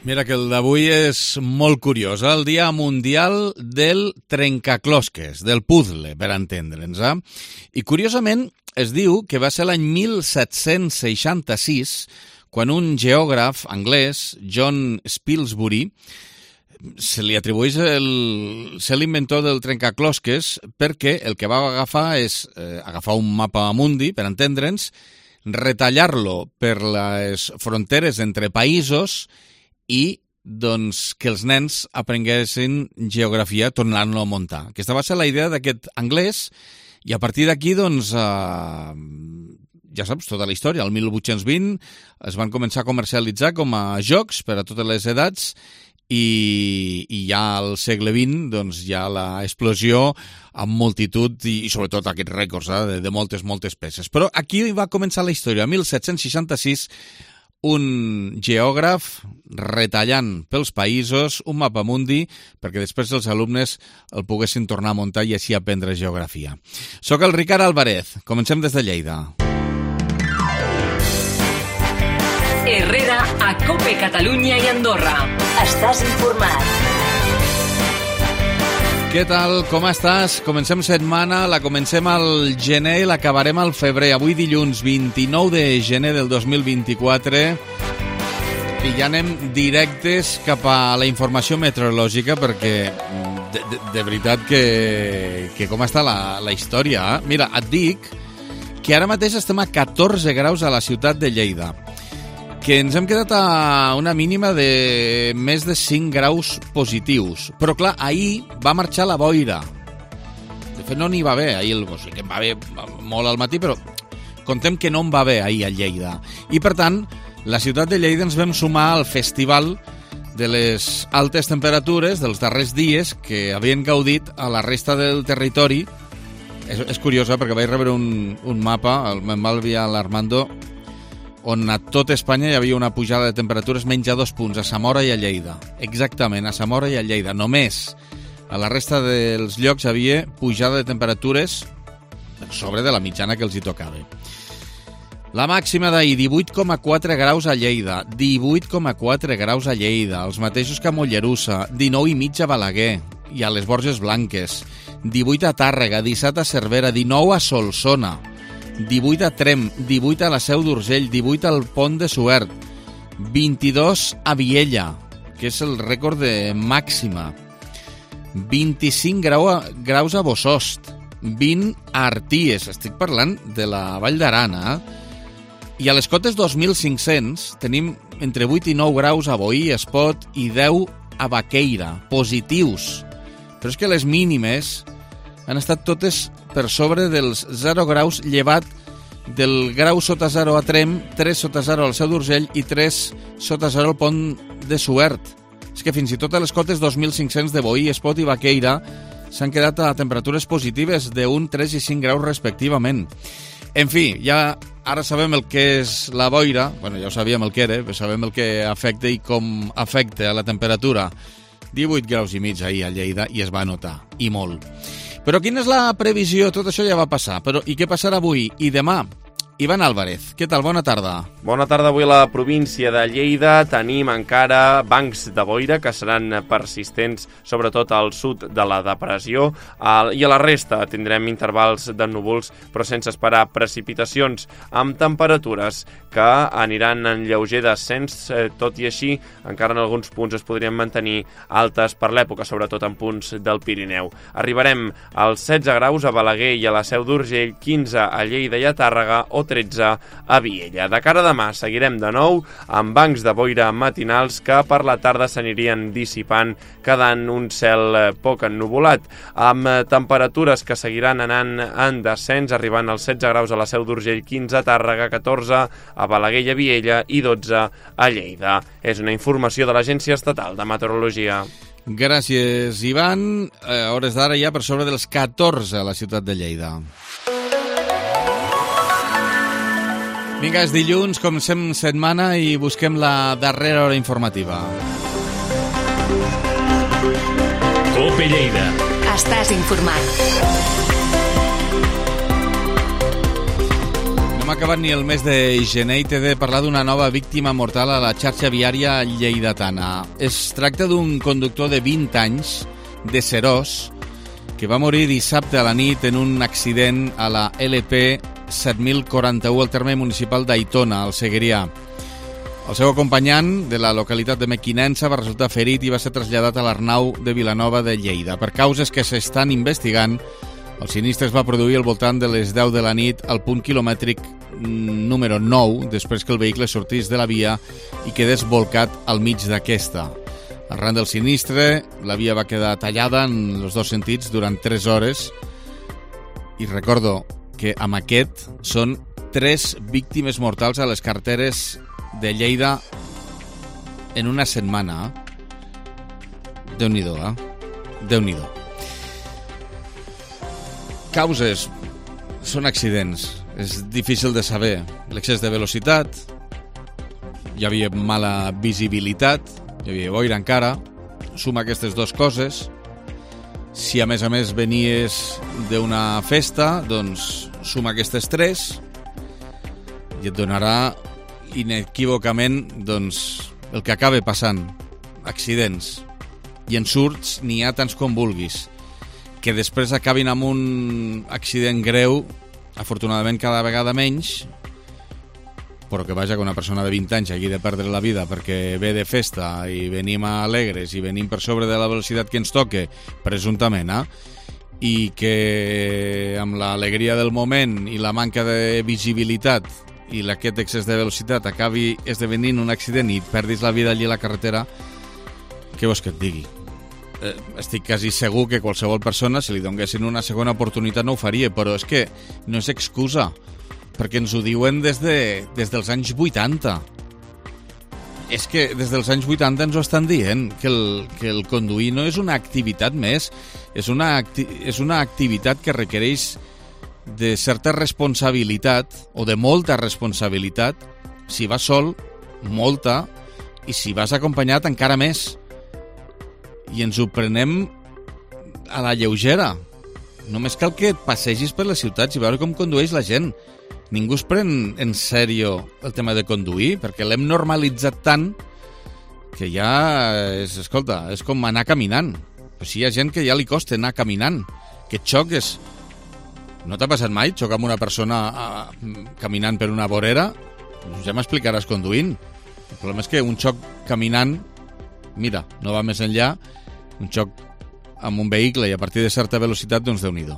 Mira que el d'avui és molt curiós, el Dia Mundial del Trencaclosques, del puzzle, per entendre'ns. I curiosament es diu que va ser l'any 1766 quan un geògraf anglès, John Spilsbury, se li atribueix ser l'inventor del trencaclosques perquè el que va agafar és agafar un mapa mundi, per entendre'ns, retallar-lo per les fronteres entre països i doncs, que els nens aprenguessin geografia tornant-lo a muntar. Aquesta va ser la idea d'aquest anglès i a partir d'aquí, doncs, ja saps, tota la història. El 1820 es van començar a comercialitzar com a jocs per a totes les edats i ja al segle XX doncs, hi ha l'explosió amb multitud i sobretot aquests rècords de moltes peces. Però aquí va començar la història. En 1766 un geògraf retallant pels països un mapa mundi perquè després els alumnes el poguessin tornar a muntar i així aprendre geografia. Soc el Ricard Álvarez. Comencem des de Lleida. Herrera a COPE Catalunya i Andorra. Estàs informat. Què tal? Com estàs? Comencem setmana, la comencem al gener i l'acabarem al febrer. Avui dilluns 29 de gener del 2024 i ja anem directes cap a la informació meteorològica perquè de veritat que com està la història. Mira, et dic que ara mateix estem a 14 graus a la ciutat de Lleida, que ens hem quedat a una mínima de més de 5 graus positius. Però, clar, ahir va marxar la boira. De fet, no n'hi va bé. Ahir o sigui, que em va bé molt al matí, però contem que no em va bé ahir a Lleida. I, per tant, la ciutat de Lleida ens vam sumar al festival de les altes temperatures dels darrers dies que havien gaudit a la resta del territori. És curiós, perquè vaig rebre un mapa, me'n va enviar l'Armando, on a tot Espanya hi havia una pujada de temperatures menys a 2 punts, a Zamora i a Lleida. Exactament, a Zamora i a Lleida. Només a la resta dels llocs hi havia pujada de temperatures per sobre de la mitjana que els hi tocava. La màxima d'ahir, 18,4 graus a Lleida, 18,4 graus a Lleida, els mateixos que a Mollerussa, 19,5 a Balaguer i a les Borges Blanques, 18 a Tàrrega, 17 a Cervera, 19 a Solsona, 18 a Tremp, 18 a la Seu d'Urgell, 18 al Pont de Suert, 22 a Viella, que és el rècord de màxima, 25 graus a Bossòst, 20 a Arties, estic parlant de la Vall d'Aran, i a les cotes 2.500 tenim entre 8 i 9 graus a Boí, Espot i 10 a Baqueira, positius. Però és que les mínimes han estat totes per sobre dels 0 graus, llevat del grau sota 0 a Tremp, 3 sota 0 al Seu d'Urgell i 3 sota 0 al Pont de Suert. És que fins i tot a les cotes 2.500 de Boí, Espot i Baqueira s'han quedat a temperatures positives de 1, 3 i 5 graus respectivament. En fi, ja ara sabem el que és la boira, bueno, ja ho sabíem el que era, però sabem el que afecta i com afecta a la temperatura. 18 graus i mig ahir a Lleida i es va notar, i molt. Però quina és la previsió? Tot això ja va passar. Però i què passarà avui i demà? Ivan Álvarez, què tal? Bona tarda. Bona tarda. Avui a la província de Lleida tenim encara bancs de boira que seran persistents, sobretot al sud de la depressió, i a la resta tindrem intervals de núvols, però sense esperar precipitacions, amb temperatures que aniran en lleuger descens, tot i així, encara en alguns punts es podrien mantenir altes per l'època, sobretot en punts del Pirineu. Arribarem als 16 graus a Balaguer i a la Seu d'Urgell, 15 a Lleida i a Tàrrega o 13 a Viella. De cara a demà seguirem de nou amb bancs de boira matinals que per la tarda s'anirien dissipant, quedant un cel poc ennuvolat, amb temperatures que seguiran anant en descens, arribant als 16 graus a la Seu d'Urgell, 15 a Tàrrega, 14 a Balaguer i a Viella i 12 a Lleida. És una informació de l'Agència Estatal de Meteorologia. Gràcies, Ivan. A hores d'ara ja per sobre dels 14 a la ciutat de Lleida. Vinga, és dilluns, comencem setmana i busquem la darrera hora informativa. COPE Lleida. Estàs informat. Anem hem acabat ni el mes de gener i t'he de parlar d'una nova víctima mortal a la xarxa viària lleidatana. Es tracta d'un conductor de 20 anys, de Serós, que va morir dissabte a la nit en un accident a la LP 7041 al terme municipal d'Aitona, al Segrià. El seu acompanyant de la localitat de Mequinensa va resultar ferit i va ser traslladat a l'Arnau de Vilanova de Lleida. Per causes que s'estan investigant, el sinistre es va produir al voltant de les 10 de la nit al punt quilomètric número 9, després que el vehicle sortís de la via i quedés volcat al mig d'aquesta. Arran del sinistre, la via va quedar tallada en els dos sentits durant 3 hores i recordo que amb aquest són 3 víctimes mortals a les carreteres de Lleida en una setmana. Déu-n'hi-do, Déu-n'hi-do. Causes són accidents. És difícil de saber. L'excés de velocitat, hi havia mala visibilitat, hi havia boira encara, suma aquestes 2 coses. Si a més venies d'una festa, doncs suma aquestes 3 i et donarà inequívocament doncs, el que acaba passant, accidents. I en surts n'hi ha tants com vulguis. Que després acabin amb un accident greu, afortunadament cada vegada menys, però que vaja que una persona de 20 anys hagi de perdre la vida perquè ve de festa i venim alegres i venim per sobre de la velocitat que ens toque, presumptament, i que amb l'alegria del moment i la manca de visibilitat i aquest excés de velocitat acabi esdevenint un accident i perdis la vida allí a la carretera, què vols que et digui? Estic quasi segur que qualsevol persona, si li donguessin una segona oportunitat, no ho faria, però és que no és excusa, perquè ens ho diuen des dels anys 80. És que des dels anys 80 ens ho estan dient, que el conduir no és una activitat més, és una activitat que requereix de certa responsabilitat, o de molta responsabilitat. Si vas sol, molta, i si vas acompanyat, encara més. I ens ho prenem a la lleugera. Només cal que et passegis per les ciutats i veure com condueix la gent. Ningú es pren en sèrio el tema de conduir, perquè l'hem normalitzat tant que ja és com anar caminant. Però si hi ha gent que ja li costa anar caminant, que et xoques. No t'ha passat mai xocar amb una persona caminant per una vorera? Ja m'explicaràs conduint. El problema és que un xoc caminant, mira, no va més enllà, un xoc amb un vehicle i a partir de certa velocitat, doncs Déu-n'hi-do.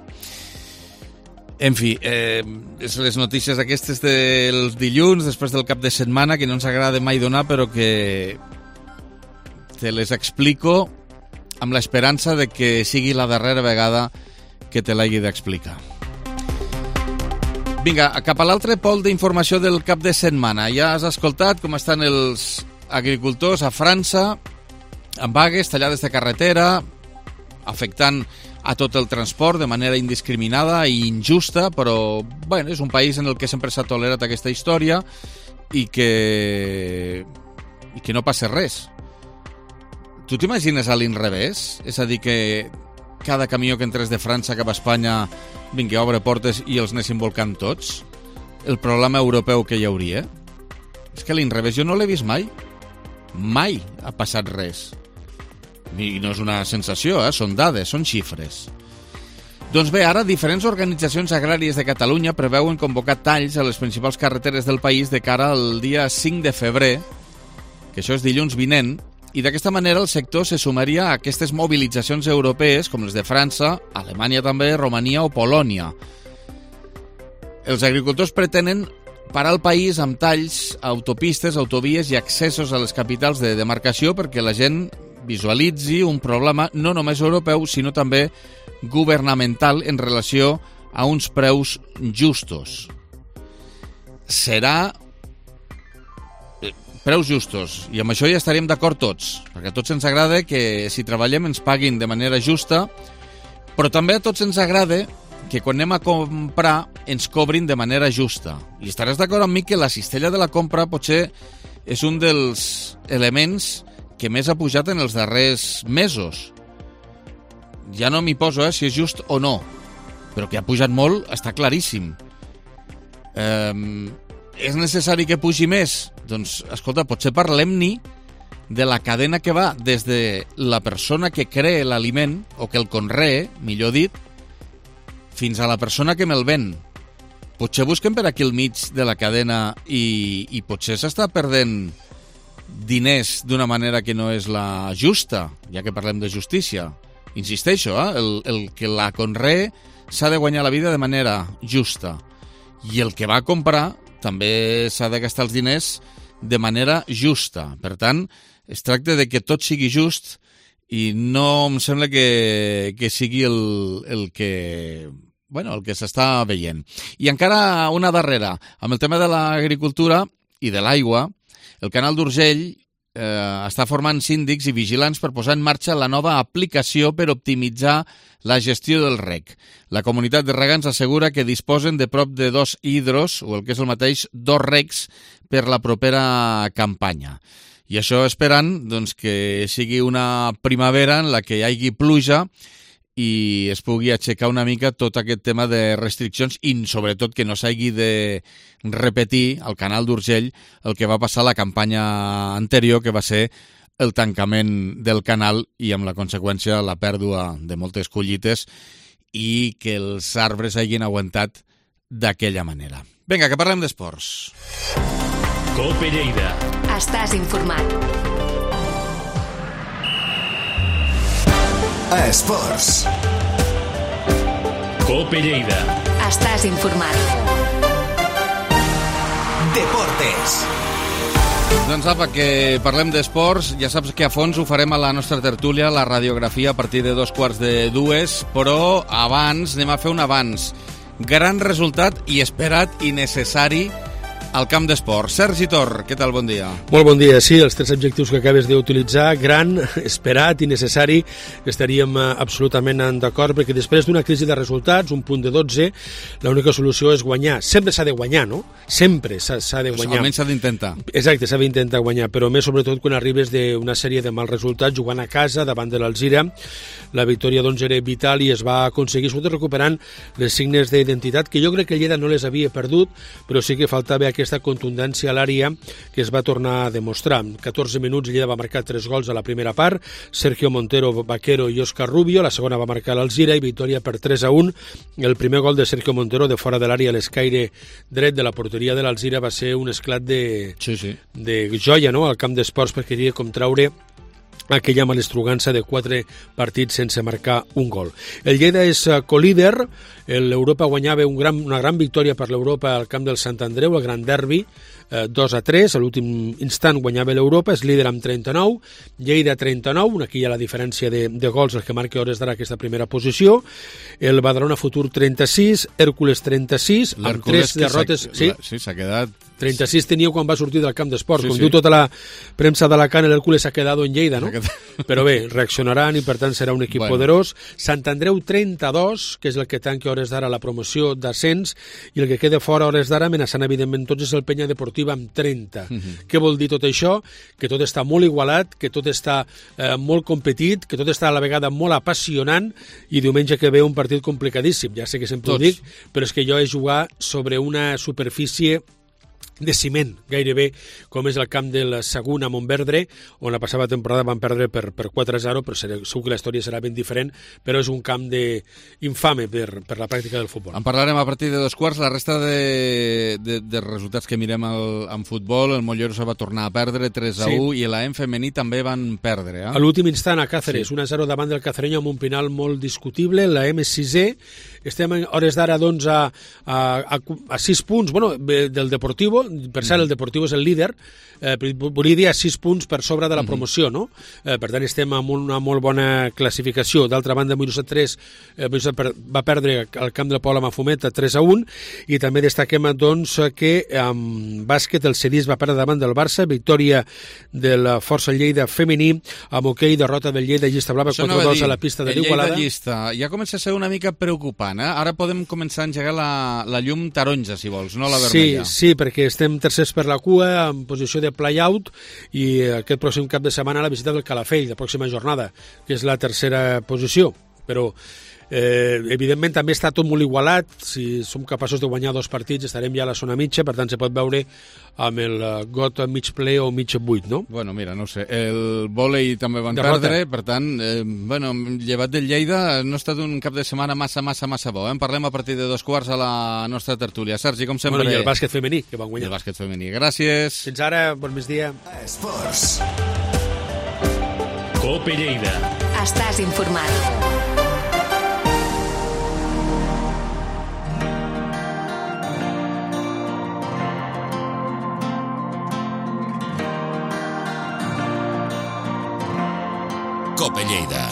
En fi, les notícies aquestes dels dilluns, després del cap de setmana, que no ens agrada mai donar, però que te les explico amb l'esperança de que sigui la darrera vegada que te l'hagi d'explicar. Vinga, cap a l'altre pol d'informació del cap de setmana. Ja has escoltat com estan els agricultors a França amb vagues, tallades de carretera, afectant a tot el transport de manera indiscriminada i injusta, però bueno, és un país en el que sempre s'ha tolerat aquesta història i que no passa res. Tu t'imagines a l'inrevés? És a dir, que cada camió que entrés de França cap a Espanya vingui, obre portes i els anessin volcant tots? El problema europeu que hi hauria? És que a l'inrevés jo no l'he vist mai. Mai ha passat res. I no és una sensació, són dades, són xifres. Doncs bé, ara diferents organitzacions agràries de Catalunya preveuen convocar talls a les principals carreteres del país de cara al dia 5 de febrer, que això és dilluns vinent, i d'aquesta manera el sector se sumaria a aquestes mobilitzacions europees com les de França, Alemanya també, Romania o Polònia. Els agricultors pretenen parar el país amb talls a autopistes, autovies i accessos a les capitals de demarcació perquè la gent visualitzi un problema no només europeu, sinó també governamental en relació a uns preus justos. Serà preus justos, i amb això ja estaríem d'acord tots, perquè a tots ens agrada que si treballem ens paguin de manera justa, però també a tots ens agrada que quan anem a comprar ens cobrin de manera justa. I estaràs d'acord amb mi que la cistella de la compra potser és un dels elements que més ha pujat en els darrers mesos. Ja no m'hi poso si és just o no, però que ha pujat molt està claríssim. És necessari que pugi més? Doncs, escolta, potser parlem-ne de la cadena que va des de la persona que crea l'aliment, o que el conrea, millor dit, fins a la persona que me'l ven. Potser busquem per aquí al mig de la cadena i potser s'està perdent diners d'una manera que no és la justa, ja que parlem de justícia. Insisteixo, el que la conrea s'ha de guanyar la vida de manera justa. I el que va comprar també s'ha de gastar els diners de manera justa. Per tant, es tracta de que tot sigui just i no em sembla que sigui el que s'està veient. I encara una darrera. Amb el tema de l'agricultura i de l'aigua, el Canal d'Urgell està formant síndics i vigilants per posar en marxa la nova aplicació per optimitzar la gestió del reg. La comunitat de regants assegura que disposen de prop de 2 hidros, o el que és el mateix, 2 regs per la propera campanya. I això esperant doncs, que sigui una primavera en la que hi hagi pluja i es pugui aixecar una mica tot aquest tema de restriccions i sobretot que no s'hagi de repetir al Canal d'Urgell el que va passar a la campanya anterior, que va ser el tancament del canal i amb la conseqüència la pèrdua de moltes collites i que els arbres hagin aguantat d'aquella manera. Vinga, que parlem d'esports. Cope Lleida. Estàs informat. Esports. Cope Lleida. Estàs informat. Deportes. Doncs apa, que parlem d'esports. Ja saps que a fons ho farem a la nostra tertúlia, la radiografia, a partir de 2:45, però abans, anem a fer un abans. Gran resultat i esperat i necessari al camp d'esport. Sergi Tor, què tal? Bon dia. Molt bon dia. Sí, els 3 adjectius que acabes d'utilitzar, gran, esperat i necessari, estaríem absolutament d'acord, perquè després d'una crisi de resultats, un punt de 12, l'única solució és guanyar. Sempre s'ha de guanyar, no? Sempre s'ha de guanyar. Almenys s'ha d'intentar. Exacte, s'ha d'intentar guanyar, però més sobretot quan arribes d'una sèrie de mals resultats, jugant a casa davant de l'Alzira. La victòria doncs era vital i es va aconseguir, sobretot recuperant les signes d'identitat, que jo crec que el Lleida no les havia perdut, però sí que faltava aquesta contundència a l'àrea que es va tornar a demostrar. En 14 minuts el Lleida va marcar 3 gols a la primera part, Sergio Montero, Vaquero i Òscar Rubio, la segona va marcar l'Alzira i victòria per 3-1. El primer gol de Sergio Montero de fora de l'àrea a l'escaire dret de la porteria de l'Alzira va ser un esclat de joia, no?, al camp d'esports, perquè queria com traure aquella malestrugança de 4 partits sense marcar un gol. El Lleida és colíder, l'Europa guanyava una gran victòria per l'Europa al camp del Sant Andreu, el gran derbi, 2-3, a l'últim instant guanyava l'Europa, és líder amb 39, Lleida 39, aquí hi ha la diferència de gols, el que marca hores d'ara aquesta primera posició, el Badalona Futur 36, Hèrcules 36, amb 3 derrotes... Sí, s'ha quedat... 36 tenia quan va sortir del camp d'esports. Com diu tota la premsa d'Alacant, l'Hèrcules s'ha quedat en Lleida, no? Però bé, reaccionaran i per tant serà un equip poderós. Sant Andreu 32, que és el que tanca hores d'ara la promoció d'ascens, i el que queda fora hores d'ara, amenaçant evidentment tots, és el Penya Deportiva amb 30. Què vol dir tot això? Que tot està molt igualat, que tot està molt competit, que tot està a la vegada molt apassionant, i diumenge que ve un partit complicadíssim. Ja sé que sempre ho dic, però és que jo he jugat sobre una superfície de ciment, gairebé, com és el camp del Sagunt a Montberdre, on la passada temporada van perdre per 4-0, però segur que la història serà ben diferent, però és un camp infame per la pràctica del futbol. En parlarem a partir de 2:15. La resta de resultats que mirem en futbol, el Mollero se va tornar a perdre 3-1 i l'AEM femení també van perdre. A l'últim instant a Càceres, 1-0 davant del Cacereño amb un penal molt discutible, l'AEM és 6è, estem a hores d'ara doncs a 6 punts, del Deportivo. Per cert, el Deportivo és el líder, volia dir a 6 punts per sobre de la promoció, no? Per tant, estem amb una molt bona classificació. D'altra banda, Mollerussa 3 va perdre al camp del Poble Mafumet 3-1, i també destaquem doncs que amb bàsquet el Cedís va perdre davant del Barça, victòria de la Força Lleida femení, amb hoquei, derrota del Lleida Llista Blava 4-2 a la pista de l'Igualada. El Lleida Llista ja comença a ser una mica preocupant, eh? Ara podem començar a engegar la llum taronja, si vols, no la vermella. Sí, perquè estem tercers per la cua, en posició de play-out, i aquest pròxim cap de setmana la visita del Calafell, la pròxima jornada, que és la tercera posició. però evidentment també està tot molt igualat. Si som capaços de guanyar 2 partits estarem ja a la zona mitja, per tant se pot veure amb el got mig ple o mig buit, no? Bueno, mira, no sé, el vòlei també van perdre, per tant, llevat del Lleida no ha estat un cap de setmana massa bo, eh? En parlem a partir de 2:15 a la nostra tertúlia. Sergi, com sempre... Bueno, i el bàsquet femení, que van guanyar. El bàsquet femení. Gràcies. Fins ara, bon migdia. Esports. Cope Lleida. Estàs informat. Cope Lleida.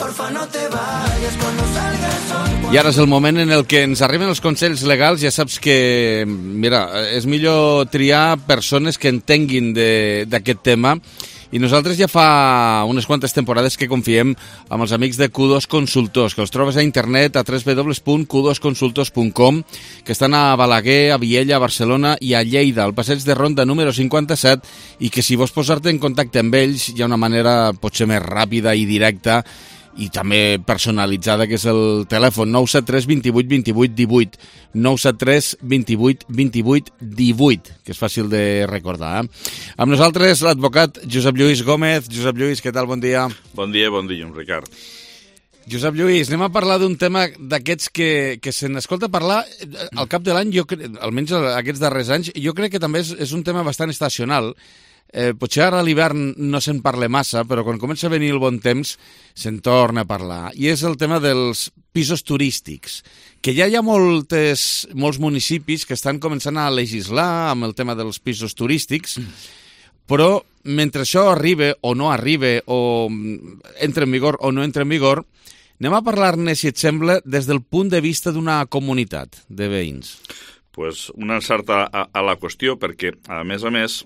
I ara és el moment en el que ens arriben els consells legals. Ja saps que, mira, és millor triar persones que entenguin d'aquest tema. I nosaltres ja fa unes quantes temporades que confiem amb els amics de Q2 Consultors, que els trobes a internet a www.q2consultors.com, que estan a Balaguer, a Viella, a Barcelona i a Lleida, al passeig de Ronda número 57, i que si vols posar-te en contacte amb ells hi ha una manera potser més ràpida i directa i també personalitzada, que és el telèfon 973 28 28 18, 973 28 28 18, que és fàcil de recordar. Amb nosaltres l'advocat Josep Lluís Gómez. Josep Lluís, què tal? Bon dia. Bon dia, Ricard. Josep Lluís, anem a parlar d'un tema d'aquests que se n'escolta parlar al cap de l'any, almenys aquests darrers anys, jo crec que també és un tema bastant estacional. Potser ara a l'hivern no se'n parla massa, però quan comença a venir el bon temps se'n torna a parlar. I és el tema dels pisos turístics, que ja hi ha molts municipis que estan començant a legislar amb el tema dels pisos turístics, però mentre això arriba o no arriba, o entra en vigor o no entra en vigor, anem a parlar-ne, si et sembla, des del punt de vista d'una comunitat de veïns. Pues un encert a la qüestió, perquè, a més,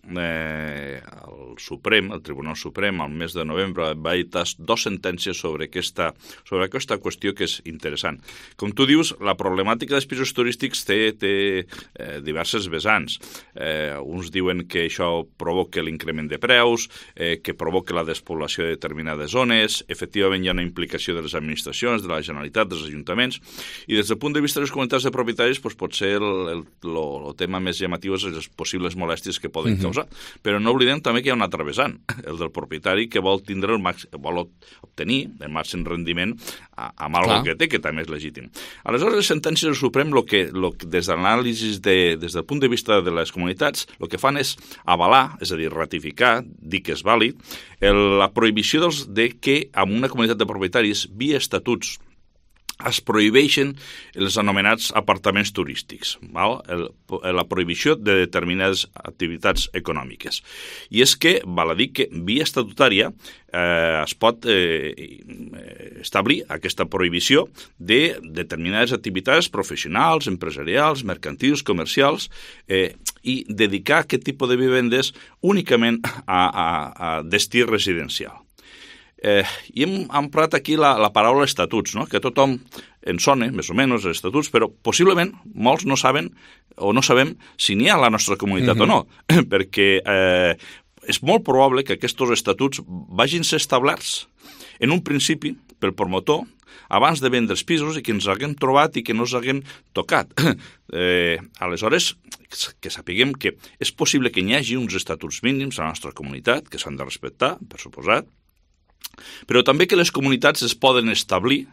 el Tribunal Suprem, al mes de novembre, va dictar 2 sentències sobre aquesta qüestió, que és interessant. Com tu dius, la problemàtica dels pisos turístics té diverses vessants. Uns diuen que això provoca l'increment de preus, que provoca la despoblació de determinades zones, efectivament hi ha una implicació de les administracions, de la Generalitat, dels ajuntaments, i des del punt de vista de les comunitats de propietaris, pues, potser el tema més llamatiu és les possibles molèsties que poden causar. Però no oblidem també que hi ha un altre vessant, el del propietari, que vol obtenir el màxim rendiment amb algo que té, que també és legítim. Aleshores, les sentències del Suprem, des de l'anàlisi des del punt de vista de les comunitats, el que fan és avalar, és a dir, ratificar, dir que és vàlid, la prohibició de que en una comunitat de propietaris, via estatuts, es prohibeixen els anomenats apartaments turístics, la prohibició de determinades activitats econòmiques. I és que, val a dir que via estatutària es pot establir aquesta prohibició de determinades activitats professionals, empresarials, mercantils, comercials, i dedicar aquest tipus de vivendes únicament a destí residencial. I hem emprat aquí la paraula estatuts, no? Que tothom en sona, més o menys, els estatuts, però possiblement molts no saben o no sabem si n'hi ha a la nostra comunitat o no, perquè és molt probable que aquests estatuts vagin ser establerts en un principi pel promotor abans de vendre els pisos i que ens haguem trobat i que no s'haguem tocat. Aleshores, que sapiguem que és possible que n'hi hagi uns estatuts mínims a la nostra comunitat, que s'han de respectar, per suposat, però també que les comunitats es poden establir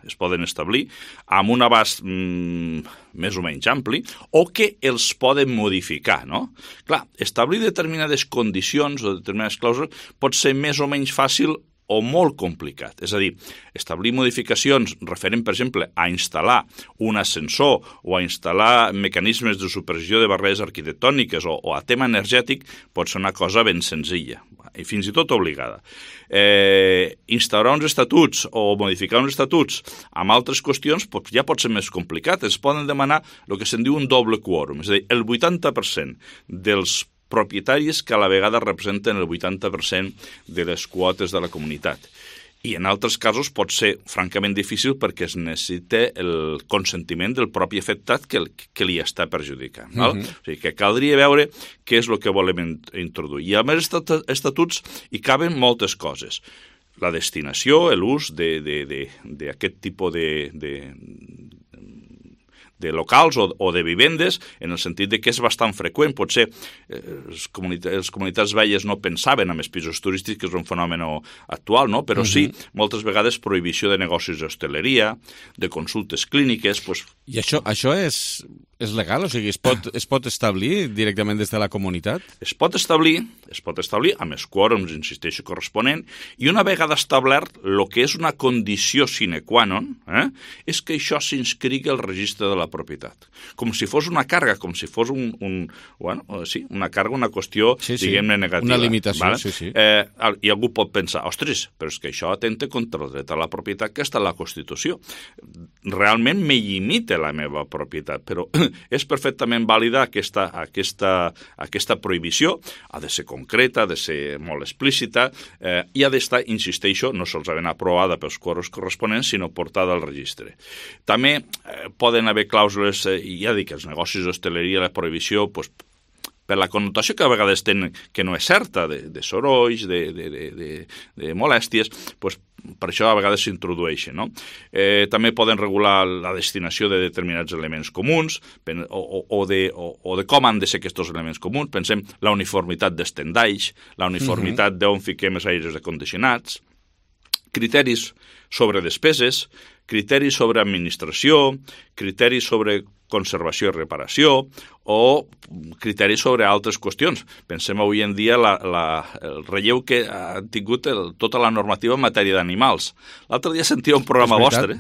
amb un abast més o menys ampli, o que els poden modificar, no? Clar, establir determinades condicions o determinades clàusules pot ser més o menys fàcil o molt complicat. És a dir, establir modificacions referent, per exemple, a instal·lar un ascensor o a instal·lar mecanismes de supervisió de barreres arquitectòniques o a tema energètic pot ser una cosa ben senzilla i fins i tot obligada. Instaurar uns estatuts o modificar uns estatuts amb altres qüestions ja pot ser més complicat. Es poden demanar el que se'n diu un doble quòrum, és a dir, el 80% dels propietaris que a la vegada representen el 80% de les quotes de la comunitat. I en altres casos pot ser francament difícil perquè es necessita el consentiment del propi afectat que li està perjudicant. O sigui que caldria veure què és el que volem introduir. I a més estatuts hi caben moltes coses. la destinació, l'ús d'aquest tipus de locals o de vivendes, en el sentit de que és bastant freqüent. Potser les comunitats velles no pensaven en els pisos turístics, que és un fenomen actual, no? Però sí, moltes vegades prohibició de negocis d'hostaleria, de consultes clíniques... Pues... I això és legal? O sigui, es pot establir directament des de la comunitat? Es pot establir amb els quòrums, insisteixo, corresponent, i una vegada establert el que és una condició sine qua non, és que això s'inscrigui al registre de la propietat. Com si fos una càrrega, com si fos una càrrega, una qüestió, diguem-ne, negativa. Una limitació, vale? sí. I algú pot pensar, ostres, però és que això atenta contra el dret a la propietat que està a la Constitució. Realment me limita la meva propietat, però és perfectament vàlida aquesta prohibició, ha de ser concreta, ha de ser molt explícita, i ha d'estar, insisteixo, no solament aprovada pels quòrums corresponents, sinó portada al registre. També poden haver clàusules, ja dic, els negocis d'hostaleria, la prohibició, doncs, per la connotació que a vegades tenen, que no és certa, de sorolls, de molèsties, doncs, per això a vegades s'introdueixen, no? També poden regular la destinació de determinats elements comuns o de com han de ser aquests elements comuns. Pensem la uniformitat dels tendalls, la uniformitat d'on fiquem els aires acondicionats, criteris sobre despeses, criteris sobre administració, criteris sobre conservació i reparació o criteris sobre altres qüestions. Pensem avui en dia el relleu que ha tingut tota la normativa en matèria d'animals. L'altre dia sentia un programa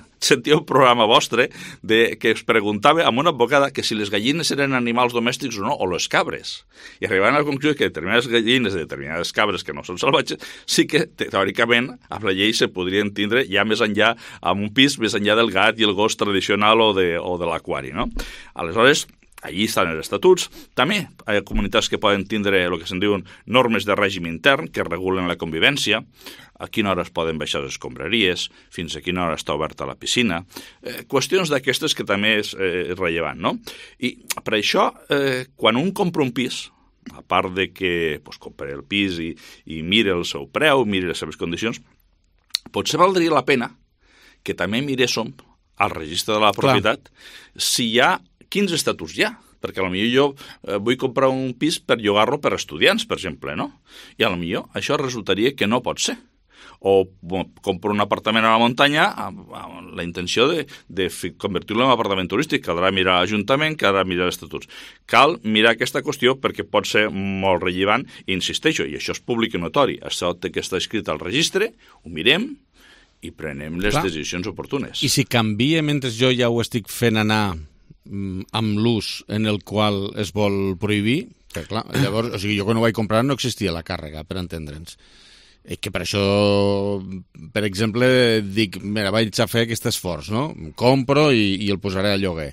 vostre que es preguntava a una advocada que si les gallines eren animals domèstics o no, o les cabres. I arribaven a la conclusió que determinades gallines i determinades cabres que no són salvatges sí que, teòricament, amb la llei se podrien tindre ja més enllà, amb un pis més enllà del gat i el gos tradicional o de l'aquari, no? Aleshores, allí estan els estatuts. També hi ha comunitats que poden tindre el que se'n diuen normes de règim intern que regulen la convivència, a quina hora es poden baixar les escombraries, fins a quina hora està oberta la piscina, qüestions d'aquestes que també és rellevant, no? I per això, quan un compra un pis, a part de que compra el pis i mira el seu preu, mira les seves condicions, potser valdria la pena que també miréssim al registre de la propietat si hi ha quins estatuts hi ha, perquè potser jo vull comprar un pis per llogar-lo per estudiants, per exemple, no? I potser això resultaria que no pot ser. O compro un apartament a la muntanya amb la intenció de convertir-lo en un apartament turístic. Caldrà mirar l'Ajuntament, caldrà mirar els estatuts. Cal mirar aquesta qüestió perquè pot ser molt rellevant, i insisteixo, i això és públic i notori. Això té que estar escrit al registre, ho mirem i prenem les decisions oportunes. I si canvia mentre jo ja ho estic fent anar amb l'ús en el qual es vol prohibir, que clar, llavors, o sigui, jo quan ho vaig comprar no existia la càrrega, per entendre'ns. Que per això, per exemple, dic, mira, vaig a fer aquest esforç, no? Compro i el posaré a lloguer.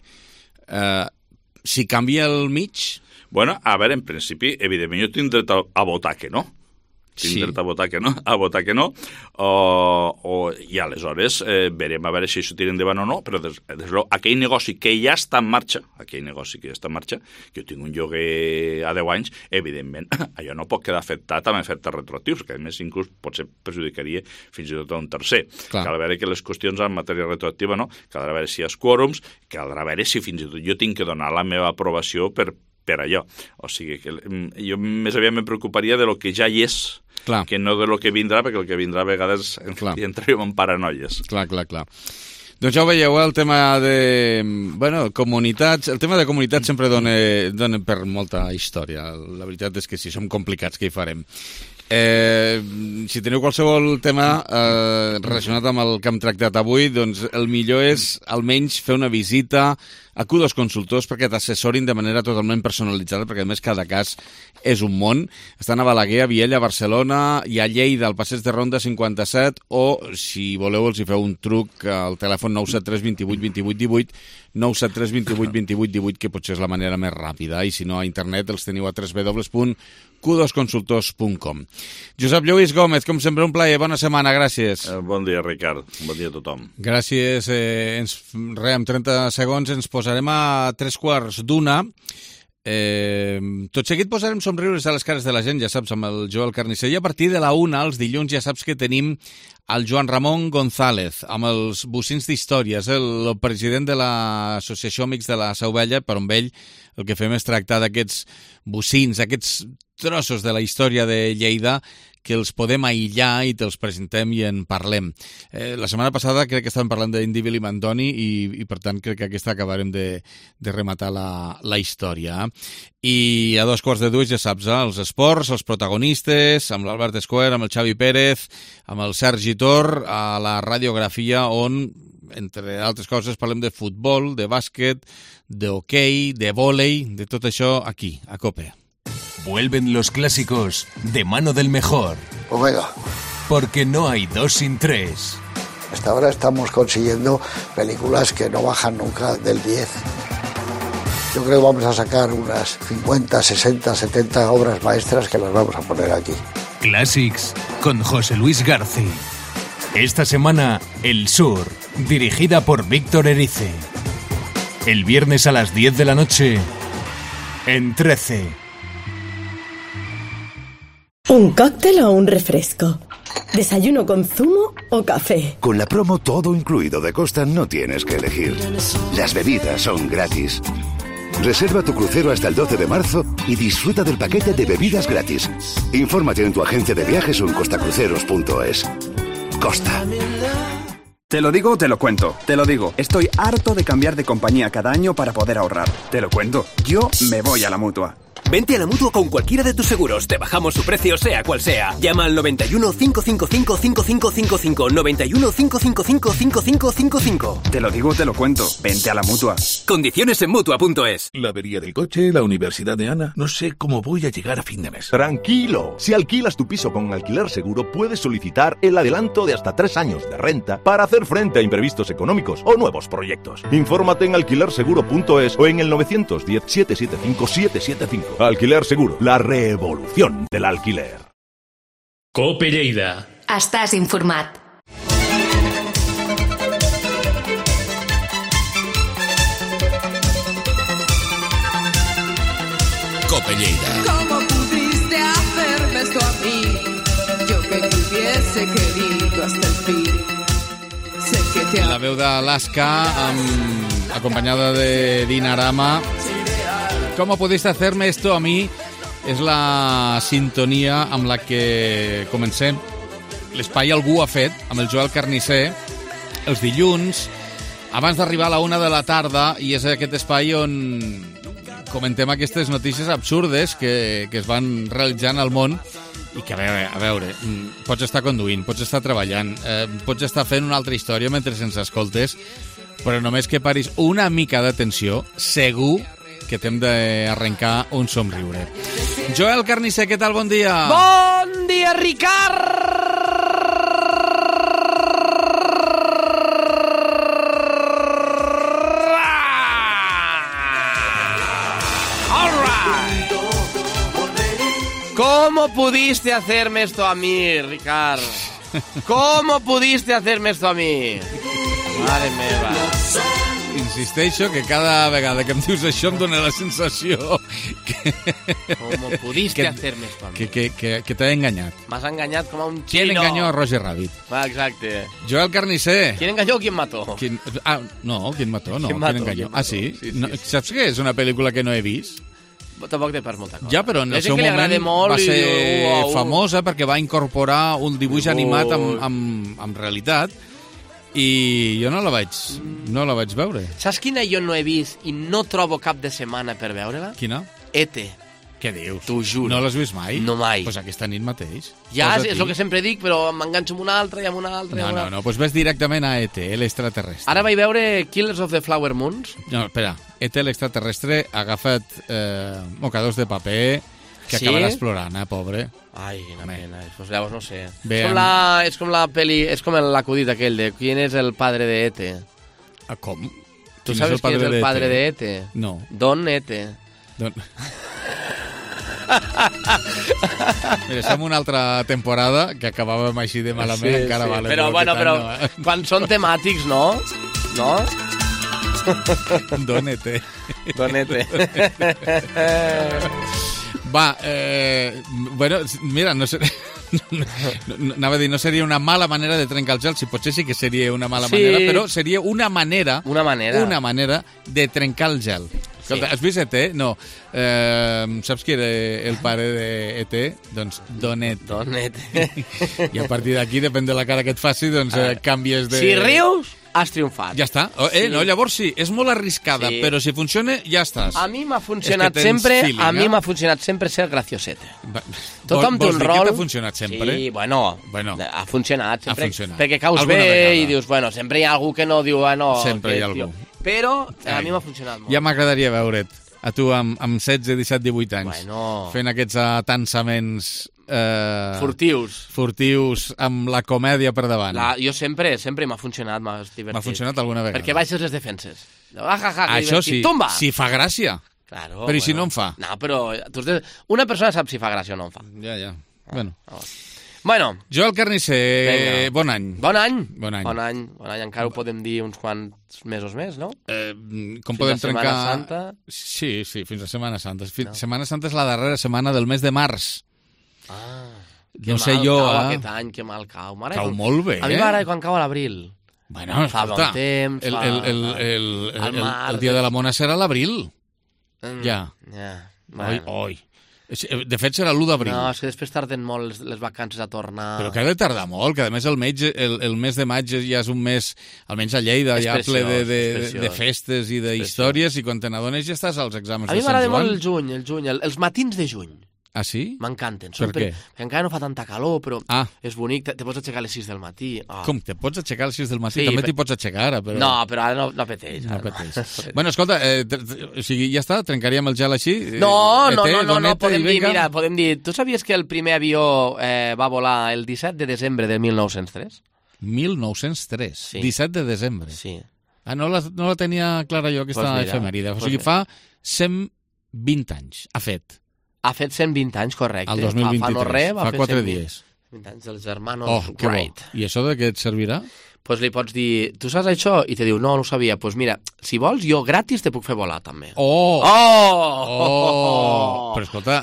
Si canvia el mig... Bueno, a veure, en principi, evidentment, jo tinc dret a votar que no. Tinc dret a votar que no, i aleshores verem a veure si això tira endavant o no, però aquell negoci que ja està en marxa, que jo tinc un lloguer a 10 anys, evidentment, allò no pot quedar afectat amb efectes retroactius, que a més inclús potser perjudicaria fins i tot a un tercer. Clar. Cal veure que les qüestions en matèria retroactiva, no? Caldrà veure si hi ha quòrums, caldrà veure si fins i tot jo tinc que donar la meva aprovació per allò. O sigui, que jo més aviat me preocuparia de lo que ja hi és, clar, que no de lo que vindrà, perquè el que vindrà a vegades entraríem en paranoies. Clar. Doncs ja ho veieu, el tema de comunitats, el tema de comunitats sempre dona per molta història. La veritat és que si som complicats, què hi farem? Si teniu qualsevol tema relacionat amb el que hem tractat avui, doncs el millor és almenys fer una visita a Q2 Consultors perquè t'assessorin de manera totalment personalitzada, perquè a més cada cas és un món. Estan a Balaguer, a Viella, a Barcelona, i a Lleida, al Passeig de Ronda 57, o si voleu els hi feu un truc al telèfon 973 28 28 18, 973 28 28 18, que potser és la manera més ràpida, i si no a internet els teniu a www.q2consultors.com. Josep Lluís Gómez, com sempre un plaer, bona setmana, gràcies. Bon dia, Ricard, bon dia a tothom. Gràcies, en 30 segons ens posarem a 3:15. Tot seguit posarem somriures a les cares de la gent, ja saps, amb el Joel Carnicer. I a partir de la 1, els dilluns, ja saps que tenim el Joan Ramon González, amb els bocins d'històries, el president de l'Associació Amics de la Seu Vella, per on ell el que fem és tractar d'aquests bocins, aquests trossos de la història de Lleida, que els podem aïllar i te'ls presentem i en parlem. La setmana passada crec que estàvem parlant d'Indíbil i Mantoni i per tant crec que aquesta acabarem de rematar la història. I a 2:45, ja saps, els esports, els protagonistes, amb l'Albert Escoer, amb el Xavi Pérez, amb el Sergi Tor, a la radiografia on, entre altres coses, parlem de futbol, de bàsquet, d'hoquei, de vòlei, de tot això aquí, a COPE. Vuelven los clásicos de mano del mejor. Omega. Porque no hay 2 sin 3. Hasta ahora estamos consiguiendo películas que no bajan nunca del 10. Yo creo que vamos a sacar unas 50, 60, 70 obras maestras que las vamos a poner aquí. Classics con José Luis García. Esta semana, El Sur, dirigida por Víctor Erice. El viernes a las 10 de la noche, en 13. ¿Un cóctel o un refresco? ¿Desayuno con zumo o café? Con la promo Todo Incluido de Costa no tienes que elegir. Las bebidas son gratis. Reserva tu crucero hasta el 12 de marzo y disfruta del paquete de bebidas gratis. Infórmate en tu agencia de viajes o en costacruceros.es. Costa. Te lo digo o te lo cuento. Te lo digo. Estoy harto de cambiar de compañía cada año para poder ahorrar. Te lo cuento. Yo me voy a la Mutua. Vente a la Mutua con cualquiera de tus seguros. Te bajamos su precio, sea cual sea. Llama al 91 555 5555. 91 555 5555. Te lo digo, te lo cuento. Vente a la Mutua. Condiciones en Mutua.es. La avería del coche, la universidad de Ana. No sé cómo voy a llegar a fin de mes. Tranquilo. Si alquilas tu piso con Alquiler Seguro, puedes solicitar el adelanto de hasta 3 años de renta para hacer frente a imprevistos económicos o nuevos proyectos. Infórmate en alquilerseguro.es o en el 910 775 775. Alquiler Seguro, la revolución del alquiler. COPE Lleida. Estàs informat. COPE Lleida. ¿Cómo pudiste hacerme esto a mí? Yo que te hubiese querido hasta el fin. Sé que te... La veu d'Alaska, acompanyada de Dinarama. ¿Cómo pudiste hacerme esto a mí? És la sintonia amb la que comencem l'espai Algú ha fet, amb el Joel Carnicer, els dilluns, abans d'arribar a la 1 de la tarda, i és aquest espai on comentem aquestes notícies absurdes que es van realitzant al món i que, a veure, pots estar conduint, pots estar treballant, pots estar fent una altra història mentre ens escoltes, però només que paris una mica d'atenció, segur que t'hem d'arrencar un somriure. Joel Carnicer, què tal? Bon dia. Bon dia, Ricard! ¿Cómo pudiste hacerme esto a mí, Ricard? ¿Cómo pudiste hacerme esto a mí? Mare meva. Insisteixo que cada vegada que em dius això em dóna la sensació que... ¿Cómo pudiste hacerme esto a mí? Que t'he enganyat. M'has enganyat com a un ¿Quién chino? engañó a Roger Rabbit? Exacte. Joel Carnicer. ¿Quién engañó o quién mató? No, ¿quién mató? No, ¿Quién engañó? Ah, sí? Sí. No, saps que és una pel·lícula que no he vist? Tampoc te perds molta cosa. Ja, però en el seu moment va ser famosa perquè va incorporar un dibuix animat amb realitat i jo no la vaig veure. Saps quina jo no he vist i no trobo cap de setmana per veure-la? Quina? E.T. Què dius? T'ho juro. No l'has vist mai? No mai. Doncs aquesta nit mateix. Ja, és el que sempre dic, però m'enganxo amb una altra i amb una altra. No, doncs ves directament a E.T., l'extraterrestre. Ara vaig veure Killers of the Flower Moons. No, espera, E.T. l'extraterrestre ha agafat mocadors de paper que acabarà explorant, pobre. Ai, quina pena. Pues llavors no sé. És com la peli, és com l'acudit aquell de ¿Quién es el padre de E.T.? Com? ¿Tú sabes quién es el padre de E.T.? No. Don E.T. Mira, som una altra temporada que acabàvem així de malament, encara vale. Però quan són temàtics, no? No? Donete. Donete. Va, bueno, mira, no sé... Anava a dir, no seria una mala manera de trencar el gel, si potser sí que seria una mala manera, però seria una manera de trencar el gel. Escolta, has vist E.T.? No. Saps qui era el pare d'E.T.? Doncs Donet. I a partir d'aquí, depèn de la cara que et faci, doncs canvies de... Si rius, has triomfat. Ja està. No, llavors sí, és molt arriscada, però si funciona, ja estàs. A mi m'ha funcionat sempre ser graciosete. Tothom té un rol... Vols dir que t'ha funcionat sempre? Sí, bueno, ha funcionat sempre. Perquè caus bé i dius, bueno, sempre hi ha algú que no diu, no... Sempre hi ha algú. Però a mi m'ha funcionat molt. Ja m'agradaria veure't, a tu amb 16, 17, 18 anys, fent aquests atansaments... Furtius amb la comèdia per davant. Jo sempre m'ha funcionat, m'ha divertit. M'ha funcionat alguna vegada. Perquè baixes les defenses. Això sí, si fa gràcia. Claro, però i si no en fa? No, però una persona sap si fa gràcia o no en fa. Ja. Bueno. Joel Carnisser, bon any. Bon any. Encara ho podem dir uns quants mesos més, no? Com podem trencar... Fins a Setmana Santa? Sí, fins a Setmana Santa. Setmana Santa és la darrera setmana del mes de març. No sé jo... Aquest any, que mal cau. Cau molt bé, A mi m'agrada quan cau a l'abril. Bueno, escolta, el dia de la Mona serà a l'abril. Ja. Oi. De fet, serà l'1 d'abril. No, és que després tarden molt les vacances a tornar. Però que ha de tardar molt, que a més el mes de maig ja és un mes, almenys a Lleida, ja ple de festes i d'històries, i quan te n'adones ja estàs als exàmens de Sant Joan. A mi m'agrada molt el juny, els matins de juny. Ah, sí? M'encanten. Per què? Perquè encara no fa tanta calor, però és bonic. Te pots aixecar a les 6 del matí. Com? Te pots aixecar a les 6 del matí? També t'hi pots aixecar ara, però... No, però ara no apeteix. Bueno, escolta, o sigui, ja està? Trencaríem el gel així? No, podem dir... Tu sabies que el primer avió va volar el 17 de desembre de 1903? 1903? 17 de desembre? Sí. Ah, no la tenia clara jo, aquesta efemèride. O sigui, fa 120 anys, ha fet. Ha fet 120 anys, correcte. El 2023, fa 4 dies. 120 anys dels germanos Wright. I això de què et servirà? Pues li pots dir, tu saps això? I te diu, no ho sabia. Pues mira, si vols, jo gratis te puc fer volar, també. Però escolta,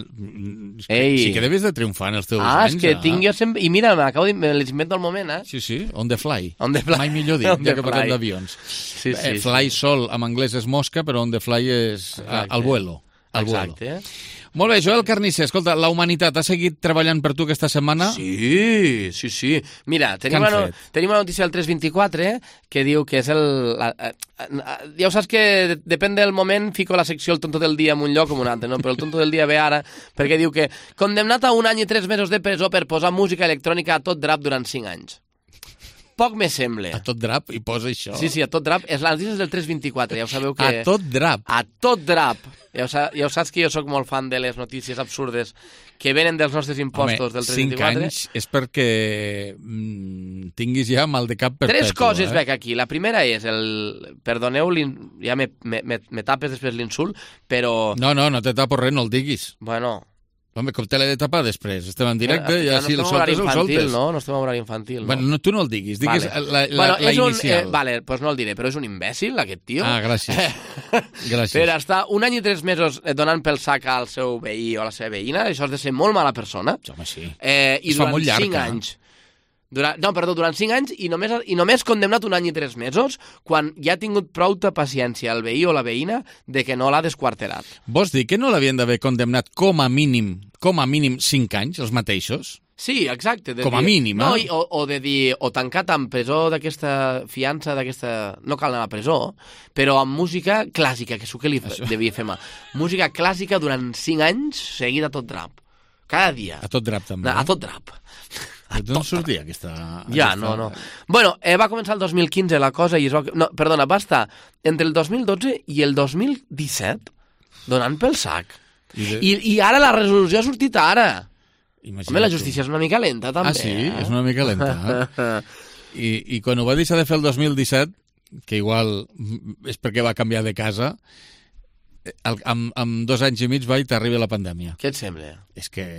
sí que devies de triomfar en els teus anys. És que tinc jo sempre... I mira, me les invento al moment, Sí, on the fly. Mai millor dit, ja que parlem d'avions. Fly sol, en anglès és mosca, però on the fly és el vuelo. Exacte. Molt bé, Joel Carnisser, escolta, la humanitat ha seguit treballant per tu aquesta setmana? Sí. Mira, tenim una notícia del 324 que diu que és ja ho saps que depèn del moment fico la secció El tonto del dia en un lloc o en un altre, no? Però el tonto del dia ve ara perquè diu que condemnat a 1 any i 3 mesos de presó per posar música electrònica a tot drap durant 5 anys. Poc me sembla. A tot drap i posa això? Sí, a tot drap. És la notícia del 324, ja ho sabeu que... A tot drap? A tot drap. Ja ho saps que jo sóc molt fan de les notícies absurdes que venen dels nostres impostos del 324. 5 anys és perquè tinguis ja mal de cap perpètua. 3 coses veig aquí. La primera és perdoneu, ja me tapes després l'insult, però... No te tapo res, no el diguis. Bueno... Home, com te l'he de tapar després? Estem en directe, ja si el soltes, el soltes. No estem a horari infantil, no? Bueno, tu no el diguis, diguis la inicial. Vale, doncs no el diré, però és un imbècil, aquest tio. Ah, gràcies. Per estar 1 any i 3 mesos donant pel sac al seu veí o a la seva veïna, això has de ser molt mala persona. Home, sí. I durant 5 anys... Durant 5 anys i només condemnat 1 any i 3 mesos quan ja ha tingut prou paciència el veí o la veïna de que no l'ha desquarterat. Vols dir que no l'havien d'haver condemnat com a mínim 5 anys, els mateixos? Sí, exacte. Com a mínim, no, o de dir, o tancat amb presó d'aquesta fiança, no cal anar a presó, però amb música clàssica, que és el que li devia fer mà. Música clàssica durant 5 anys seguida a tot drap. Cada dia. A tot drap, també. A tot drap. D'on sortia aquesta... Ja, no. Bueno, va començar el 2015 la cosa i es va... No, perdona, va estar entre el 2012 i el 2017 donant pel sac. I ara la resolució ha sortit ara. Home, la justícia és una mica lenta, també. Ah, sí? És una mica lenta. I quan ho va deixar de fer el 2017, que igual és perquè va canviar de casa, amb 2 anys i mig va i t'arriba la pandèmia. Què et sembla? És que...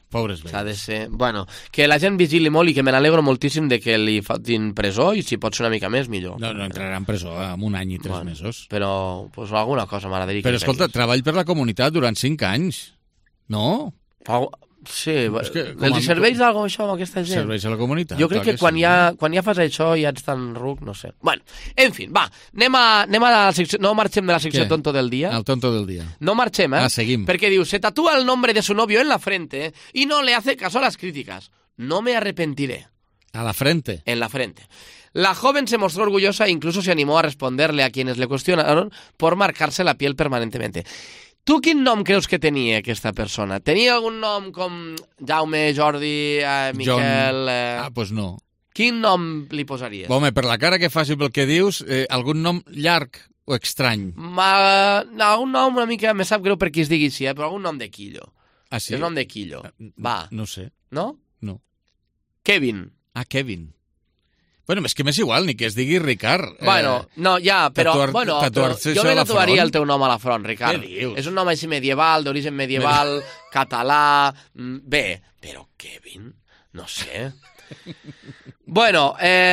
Pobres vells. S'ha de ser... Bueno, que la gent vigili molt i que me n'alegro moltíssim de que li fotin presó i si pot ser una mica més, millor. No entrarà en presó en un any i 3 mesos. Però pues, alguna cosa m'agradaria que... Però escolta, treball per la comunitat durant 5 anys. No? Sí, els serveis d'alguna cosa això amb aquesta gent? Serveis a la comunitat. Jo crec que quan ja fas això ja ets tan ruc, no sé. Bueno, en fin, va, anem a la secció, no marxem de la secció tonto del dia. El tonto del dia. No marxem, seguim. Perquè diu, se tatúa el nombre de su novio en la frente y no le hace caso a las críticas. No me arrepentiré. ¿A la frente? En la frente. La joven se mostró orgullosa e incluso se animó a responderle a quienes le cuestionaron por marcarse la piel permanentemente. Tu quin nom creus que tenia aquesta persona? Tenia algun nom com Jaume, Jordi, Miquel... pues no. Quin nom li posaries? Home, per la cara que faci pel que dius, algun nom llarg o estrany? Algun nom una mica, me sap greu per qui es digui així, però algun nom de quillo. Ah, sí? És nom de quillo. Va. No sé. No? No. Kevin. Ah, Kevin. Bueno, és que m'és igual, ni que es digui Ricard. Bueno, no, ja, però jo me tatuaria el teu nom a la front, Ricard. Què dius? És un nom així medieval, d'origen medieval, català... Bé, però Kevin, no sé... Bueno,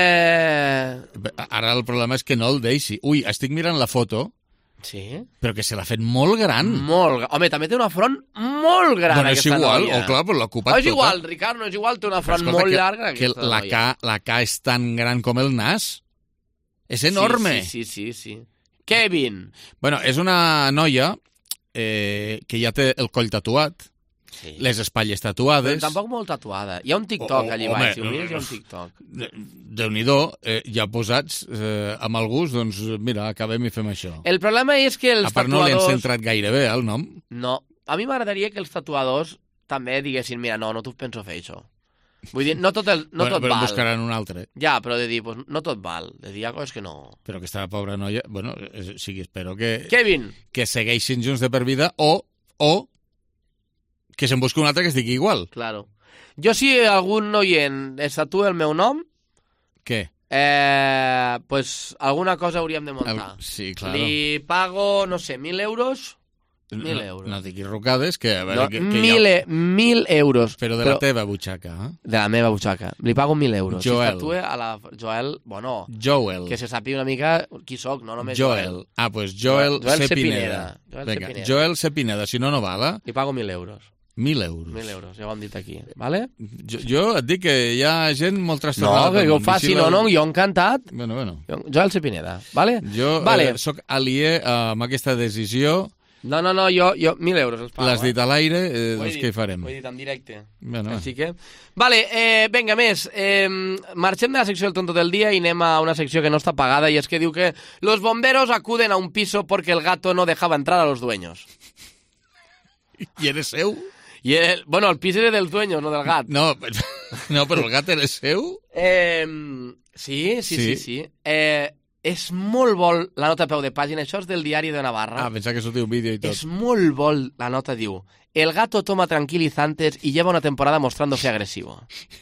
ara el problema és que no el deixi. Ui, estic mirant la foto... Sí? Però que se l'ha fet molt gran. Molt gran. Home, també té una front molt gran, bueno, aquesta noia. És igual, clar, però l'ha ocupat tota. És igual, Ricard, no és igual, té una front molt llarga, aquesta noia. Que la K és tan gran com el nas. És enorme. Sí. Kevin. Bueno, és una noia que ja té el coll tatuat, les espatlles tatuades... Però tampoc molt tatuada. Hi ha un TikTok allà baix, si ho mires hi ha un TikTok. Déu-n'hi-do, ja posats amb el gust, doncs mira, acabem i fem això. El problema és que els tatuadors... A part no li han centrat gaire bé, el nom. No, a mi m'agradaria que els tatuadors també diguessin, mira, no t'ho penso fer això. Vull dir, no tot val. Però buscaran un altre. Ja, però de dir, pues, no tot val. De dir, hi ha coses que no... Però aquesta pobra noia, bueno, sí, espero que... Kevin! Que segueixin junts de per vida o que se'n busqui un altre que es digui igual. Claro. Jo, si algun oient es tatua el meu nom... Què? Pues alguna cosa hauríem de muntar. Sí, claro. Li pago, no sé, 1.000 euros... 1.000 euros. No diguis rucades, que... A veure, no, 1.000 euros. Però de la teva butxaca, eh? De la meva butxaca. Li pago 1.000 euros. Joel. Si tatue a la... Joel, bueno... Joel. Que se sàpiga una mica qui soc, no només Joel. Ah, pues Joel C. Pineda. Vinga, Joel C. Pineda, si no vala. Li pago 1.000 euros. 1.000 euros. 1.000 euros, ja ho hem dit aquí, vale? Jo et dic que hi ha gent molt trastornada. No, que ho faci, no, jo encantat. Bueno. Joel C. Pineda, vale? Jo soc aliè amb aquesta decisió. No, jo 1.000 euros els pago. L'has dit a l'aire, doncs què hi farem? Ho he dit en directe. Bueno. Així que... Vale, vinga, més. Marxem de la secció del tonto del dia i anem a una secció que no està pagada i és que diu que los bomberos acuden a un piso porque el gato no dejaba entrar a los dueños. I eres seu? Bueno, el pis era dels dueños, no del gat. No, però el gat era seu? Sí. És molt vol la nota a peu de pàgina, això és del diari de Navarra. Ah, pensava que sortia un vídeo i tot. És molt vol, la nota diu, el gato toma tranquilizantes y lleva una temporada mostrándose agresivo.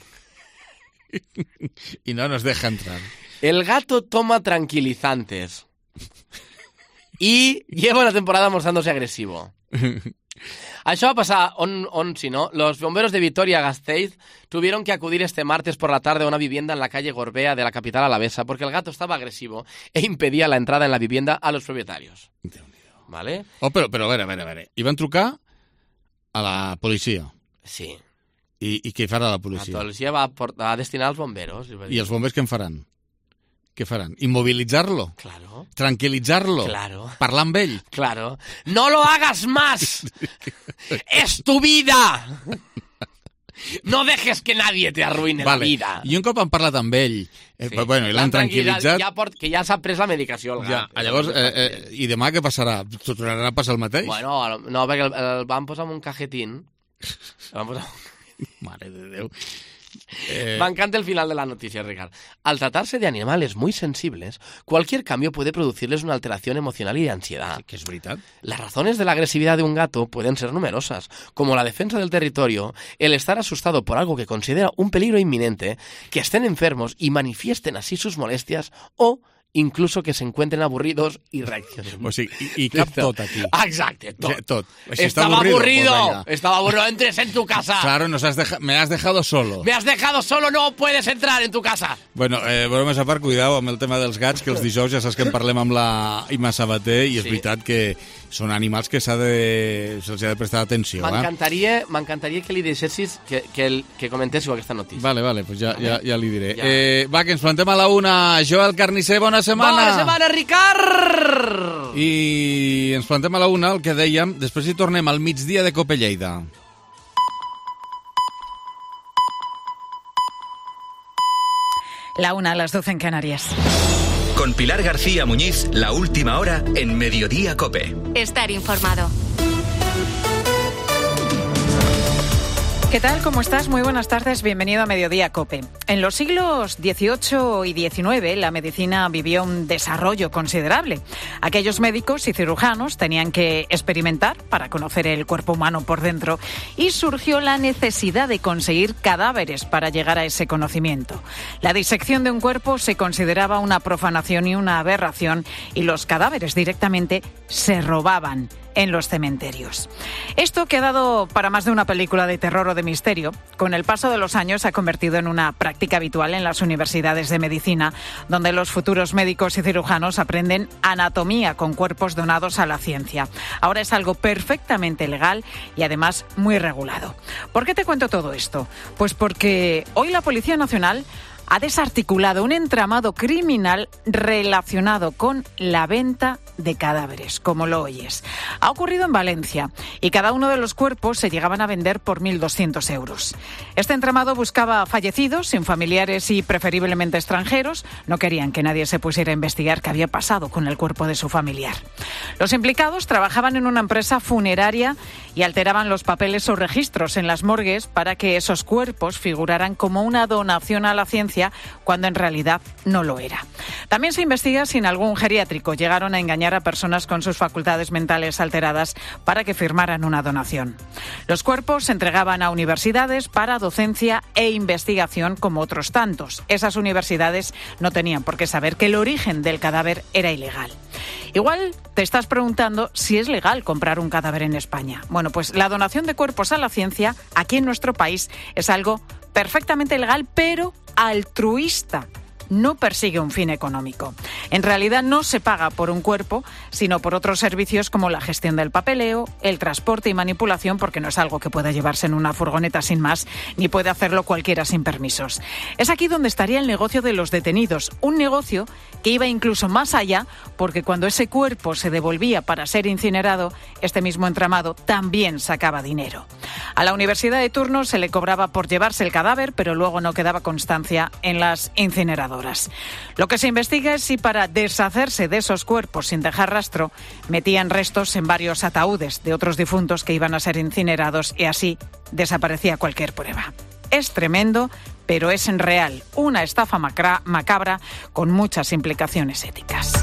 Y no nos deja entrar. El gato toma tranquilizantes y lleva una temporada mostrándose agresivo. Això va pasar, si no, los bomberos de Vitoria-Gasteiz tuvieron que acudir este martes por la tarde a una vivienda en la calle Gorbea de la capital alavesa porque el gato estaba agresivo e impedía la entrada en la vivienda a los propietarios. ¿Vale? Però a veure. I van trucar a la policia. Sí. I què farà la policia? La policia va destinar als bomberos. I els bombers què en faran? Què faran? ¿Inmovilizarlo? Claro. ¿Tranquilizarlo? Claro. ¿Parlar amb ell? Claro. ¡No lo hagas más! ¡Es tu vida! No dejes que nadie te arruine la vida. I un cop han parlat amb ell, bueno, i l'han tranquil·litzat... Que ja s'ha pres la medicació el gat. Llavors, i demà què passarà? T'ho tornarà a passar el mateix? Bueno, no, perquè el van posar en un cajetín. Mare de Déu. Me encanta el final de la noticia, Ricard. Al tratarse de animales muy sensibles, cualquier cambio puede producirles una alteración emocional y de ansiedad. ¿Qué es verdad? Las razones de la agresividad de un gato pueden ser numerosas, como la defensa del territorio, el estar asustado por algo que considera un peligro inminente, que estén enfermos y manifiesten así sus molestias, o incluso que se encuentren aburridos y reaccionen. O sigui, i cap tot aquí. Exacte, tot. Tot. Si estaba aburrido, estaba aburrido, entres en tu casa. Claro, me has dejado solo. Me has dejado solo, no puedes entrar en tu casa. Bueno, bromes a part, cuidao amb el tema dels gats, que els dijous ja saps que en parlem amb la Ima Sabater, i és veritat que són animals que se'ls ha de prestar atenció. M'encantaria que li deixessis que comentéssiu aquesta notícia. Vale, pues ja li diré. Va, que ens plantem a la una. Joel Carnicer, bona setmana. Bona setmana, Ricard! I ens plantem a la una, el que dèiem, després hi tornem al migdia de Cope Lleida. La una a las 12 en Canarias. Con Pilar García Muñiz, la última hora en Mediodía Cope. Estar informado. ¿Qué tal? ¿Cómo estás? Muy buenas tardes. Bienvenido a Mediodía Cope. En los siglos XVIII y XIX la medicina vivió un desarrollo considerable. Aquellos médicos y cirujanos tenían que experimentar para conocer el cuerpo humano por dentro y surgió la necesidad de conseguir cadáveres para llegar a ese conocimiento. La disección de un cuerpo se consideraba una profanación y una aberración y los cadáveres directamente se robaban en los cementerios. Esto, que ha dado para más de una película de terror o de misterio, con el paso de los años se ha convertido en una práctica habitual en las universidades de medicina, donde los futuros médicos y cirujanos aprenden anatomía con cuerpos donados a la ciencia. Ahora es algo perfectamente legal y además muy regulado. ¿Por qué te cuento todo esto? Pues porque hoy la Policía Nacional ha desarticulado un entramado criminal relacionado con la venta de cadáveres, como lo oyes. Ha ocurrido en Valencia y cada uno de los cuerpos se llegaban a vender por 1.200 euros. Este entramado buscaba fallecidos sin familiares y preferiblemente extranjeros. No querían que nadie se pusiera a investigar qué había pasado con el cuerpo de su familiar. Los implicados trabajaban en una empresa funeraria y alteraban los papeles o registros en las morgues para que esos cuerpos figuraran como una donación a la ciencia cuando en realidad no lo era. También se investiga si en algún geriátrico llegaron a engañar a personas con sus facultades mentales alteradas para que firmaran una donación. Los cuerpos se entregaban a universidades para docencia e investigación como otros tantos. Esas universidades no tenían por qué saber que el origen del cadáver era ilegal. Igual te estás preguntando si es legal comprar un cadáver en España. Bueno, pues la donación de cuerpos a la ciencia aquí en nuestro país es algo perfectamente legal, pero altruista. No persigue un fin económico. En realidad no se paga por un cuerpo, sino por otros servicios como la gestión del papeleo, el transporte y manipulación, porque no es algo que pueda llevarse en una furgoneta sin más, ni puede hacerlo cualquiera sin permisos. Es aquí donde estaría el negocio de los detenidos, un negocio que iba incluso más allá, porque cuando ese cuerpo se devolvía para ser incinerado, este mismo entramado también sacaba dinero. A la universidad de turno se le cobraba por llevarse el cadáver, pero luego no quedaba constancia en las incineradoras. Lo que se investiga es si para deshacerse de esos cuerpos sin dejar rastro, metían restos en varios ataúdes de otros difuntos que iban a ser incinerados y así desaparecía cualquier prueba. Es tremendo, pero es en real una estafa macabra con muchas implicaciones éticas.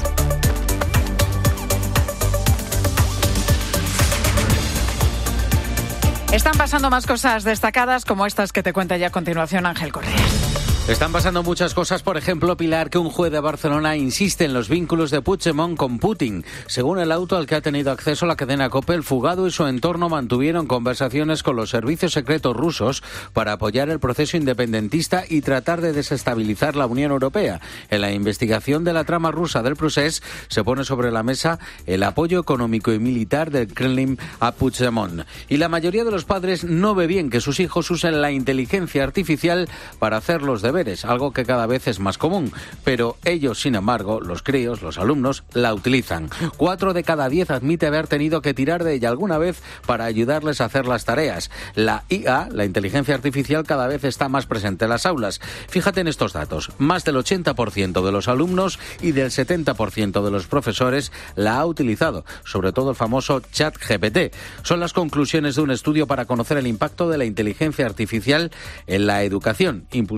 Están pasando más cosas destacadas como estas que te cuenta ya a continuación Ángel Correa. Están pasando muchas cosas, por ejemplo, Pilar, que un juez de Barcelona insiste en los vínculos de Puigdemont con Putin. Según el auto al que ha tenido acceso la cadena COPE, el fugado y su entorno mantuvieron conversaciones con los servicios secretos rusos para apoyar el proceso independentista y tratar de desestabilizar la Unión Europea. En la investigación de la trama rusa del procés se pone sobre la mesa el apoyo económico y militar del Kremlin a Puigdemont. Y la mayoría de los padres no ve bien que sus hijos usen la inteligencia artificial para hacer los deberes, algo que cada vez es más común, pero ellos, sin embargo, los críos, los alumnos, la utilizan. 4 de cada 10 admite haber tenido que tirar de ella alguna vez para ayudarles a hacer las tareas. La IA, la inteligencia artificial, cada vez está más presente en las aulas. Fíjate en estos datos. Más del 80% de los alumnos y del 70% de los profesores la ha utilizado, sobre todo el famoso ChatGPT. Son las conclusiones de un estudio para conocer el impacto de la inteligencia artificial en la educación, impulsado por la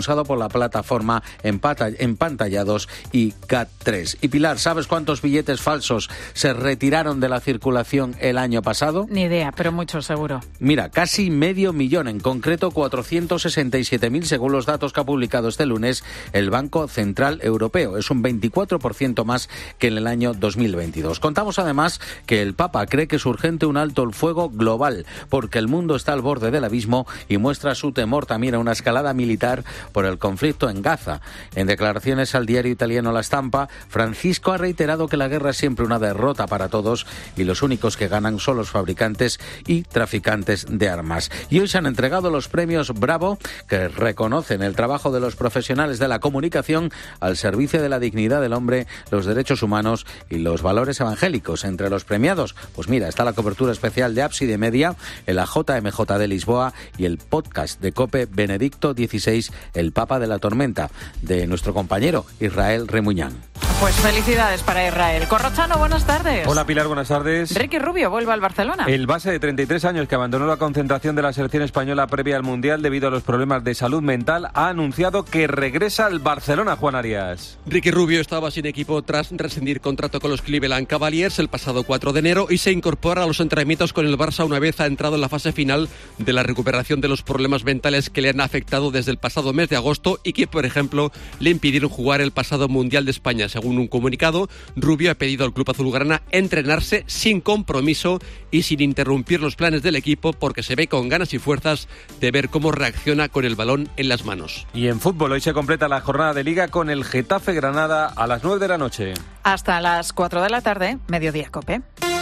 la plataforma empantallados y GAT3. Y Pilar, ¿sabes cuántos billetes falsos se retiraron de la circulación el año pasado? Ni idea, pero muchos seguro. Mira, casi 500.000, en concreto 467.000 según los datos que ha publicado este lunes el Banco Central Europeo. Es un 24% más que en el año 2022. Contamos además que el Papa cree que es urgente un alto el fuego global porque el mundo está al borde del abismo y muestra su temor también a una escalada militar por el conflicto en Gaza. En declaraciones al diario italiano La Stampa, Francisco ha reiterado que la guerra es siempre una derrota para todos y los únicos que ganan son los fabricantes y traficantes de armas. Y hoy se han entregado los premios Bravo, que reconocen el trabajo de los profesionales de la comunicación al servicio de la dignidad del hombre, los derechos humanos y los valores evangélicos. Entre los premiados, pues mira, está la cobertura especial de Ábside Media, la JMJ de Lisboa y el podcast de COPE Benedicto XVI, el Papa de la Tormenta, de nuestro compañero Israel Remuñán. Pues felicidades para Israel. Corrochano, buenas tardes. Hola Pilar, buenas tardes. Ricky Rubio vuelve al Barcelona. El base de 33 años que abandonó la concentración de la selección española previa al Mundial debido a los problemas de salud mental ha anunciado que regresa al Barcelona, Juan Arias. Ricky Rubio estaba sin equipo tras rescindir contrato con los Cleveland Cavaliers el pasado 4 de enero y se incorpora a los entrenamientos con el Barça una vez ha entrado en la fase final de la recuperación de los problemas mentales que le han afectado desde el pasado mes de agosto y que, por ejemplo, le impidieron jugar el pasado Mundial de España. Según un comunicado, Rubio ha pedido al club azulgrana entrenarse sin compromiso y sin interrumpir los planes del equipo porque se ve con ganas y fuerzas de ver cómo reacciona con el balón en las manos. Y en fútbol, hoy se completa la jornada de Liga con el Getafe Granada a las 9 de la noche. Hasta las 4 de la tarde, Mediodía COPE.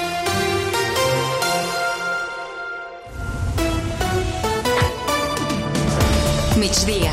Migdia.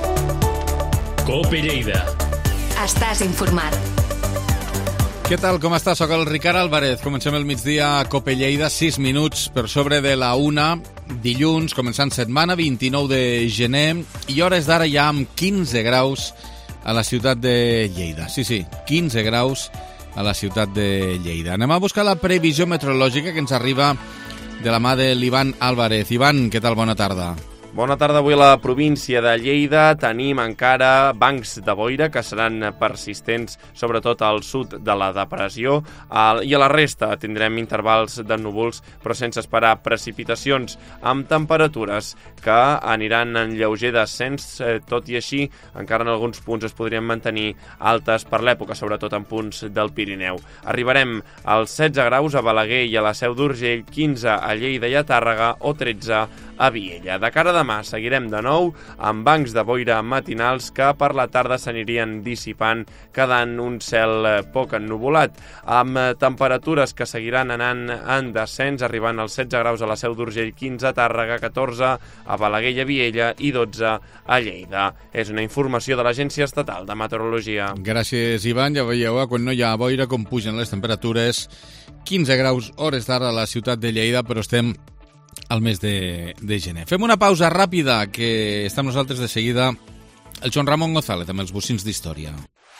COPE Lleida. Estàs informat. Què tal, com està? Soc el Ricard Álvarez. Comencem el migdia a COPE Lleida, 6 minuts per sobre de la 1, dilluns, començant setmana, 29 de gener, i hores d'ara ja amb 15 graus a la ciutat de Lleida. Sí, 15 graus a la ciutat de Lleida. Anem a buscar la previsió meteorològica que ens arriba de la mà de l'Ivan Álvarez. Ivan, què tal? Bona tarda. Bona tarda. Avui a la província de Lleida tenim encara bancs de boira que seran persistents, sobretot al sud de la depressió, i a la resta tindrem intervals de núvols, però sense esperar precipitacions, amb temperatures que aniran en lleuger descens, tot i així encara en alguns punts es podrien mantenir altes per l'època, sobretot en punts del Pirineu. Arribarem als 16 graus a Balaguer i a la Seu d'Urgell, 15 a Lleida i a Tàrrega o 13 a Viella. De cara a demà seguirem de nou amb bancs de boira matinals que per la tarda s'anirien dissipant, quedant un cel poc ennuvolat, amb temperatures que seguiran anant en descens, arribant als 16 graus a la Seu d'Urgell, 15 a Tàrrega, 14 a Balaguer i a Viella i 12 a Lleida. És una informació de l'Agència Estatal de Meteorologia. Gràcies, Ivan. Ja veieu, quan no hi ha boira, com pugen les temperatures. 15 graus hores d'ara a la ciutat de Lleida, però estem al mes de gener. Fem una pausa ràpida, que està amb nosaltres de seguida el Joan Ramon González amb els bocins d'història.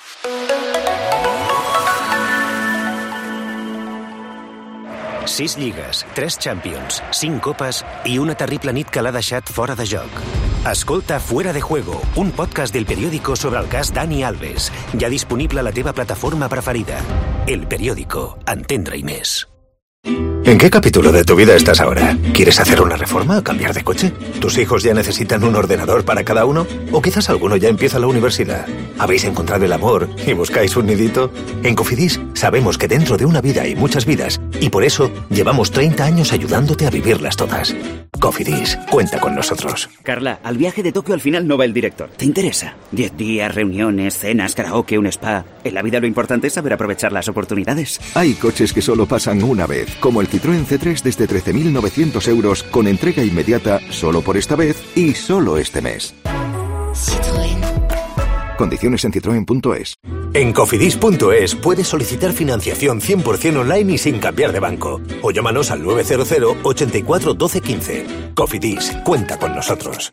Sis lligues, 3 Champions, 5 copes i una terrible nit que l'ha deixat fora de joc. Escolta Fuera de Juego, un podcast del Periódico sobre el cas Dani Alves. Ja disponible a la teva plataforma preferida. El Periódico, entendre i més. ¿En qué capítulo de tu vida estás ahora? ¿Quieres hacer una reforma o cambiar de coche? ¿Tus hijos ya necesitan un ordenador para cada uno? ¿O quizás alguno ya empieza la universidad? ¿Habéis encontrado el amor y buscáis un nidito? En Cofidis sabemos que dentro de una vida hay muchas vidas y por eso llevamos 30 años ayudándote a vivirlas todas. Cofidis, cuenta con nosotros. Carla, al viaje de Tokio al final no va el director. ¿Te interesa? 10 días, reuniones, cenas, karaoke, un spa. En la vida lo importante es saber aprovechar las oportunidades. Hay coches que solo pasan una vez, como el Citroën C3 desde 13.900 euros con entrega inmediata solo por esta vez y solo este mes. Citroën. Condiciones en citroen.es. En cofidis.es puedes solicitar financiación 100% online y sin cambiar de banco. O llámanos al 900 84 12 15. Cofidis, cuenta con nosotros.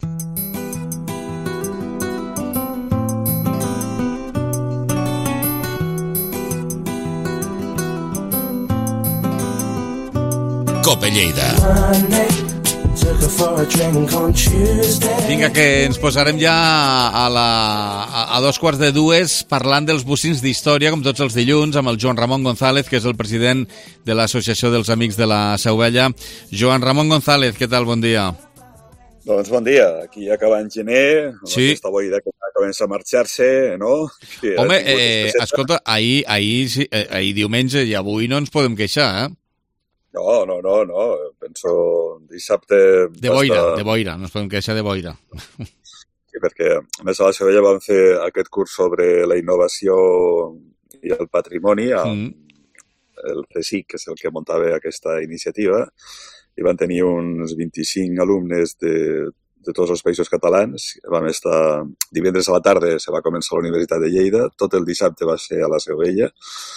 COPE Lleida. Vinga, que ens posarem ja a 2:45 parlant dels bocins d'història, com tots els dilluns, amb el Joan Ramon González, que és el president de l'Associació dels Amics de la Seu Vella. Joan Ramon González, què tal? Bon dia. Doncs bon dia, aquí acabant gener, sí. Aquesta boira que comença a marxar-se, no? Home, escolta, ahir diumenge i avui no ens podem queixar, No, penso dissabte... De boira, no ens podem queixar de boira. Sí, perquè a més a la Seu Vella vam fer aquest curs sobre la innovació i el patrimoni amb el CSIC, que és el que muntava aquesta iniciativa, i van tenir uns 25 alumnes de tots els països catalans. Vam estar divendres a la tarda, se va començar a la Universitat de Lleida, tot el dissabte va ser a la Seu Vella,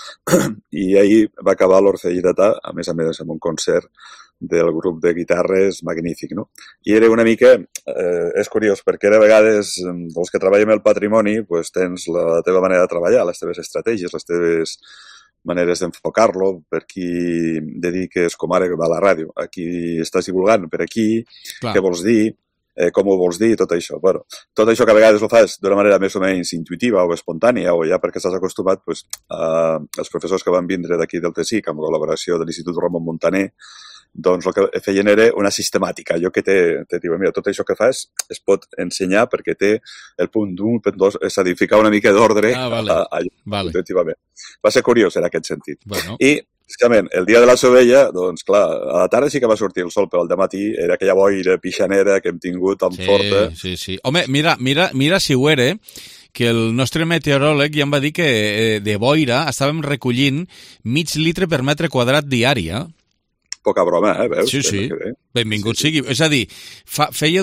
i ahir va acabar l'Orfeó Lleidatà, a més amb un concert del grup de guitarres magnífic, no? I era una mica, és curiós, perquè de vegades els que treballem el patrimoni pues, tens la teva manera de treballar, les teves estratègies, les teves maneres d'enfocar-lo, per qui dediques, com ara que va a la ràdio, a qui estàs divulgant, per aquí, clar. Què vols dir, com ho vols dir, tot això. Bueno, tot això que a vegades ho fas d'una manera més o menys intuitiva o espontània, o ja perquè estàs acostumat, pues, els professors que van vindre d'aquí del TSIC, amb col·laboració de l'Institut Ramon Muntaner, doncs el que feien era una sistemàtica. Allò que te diuen, mira, tot això que fas es pot ensenyar perquè té el punt d'un, punt dos, és a dir, ficar una mica d'ordre vale. Efectivament. Va ser curiós en aquest sentit. Bueno. I, bàsicament, el dia de la Seu Vella, doncs clar, a la tarda sí que va sortir el sol, però al dematí era aquella boira pixanera que hem tingut tan forta. Sí. Home, mira si ho era, que el nostre meteoròleg ja em va dir que de boira estàvem recollint mig litre per metre quadrat diari, Poca broma, veus? Sí. Benvingut sigui. És a dir, feia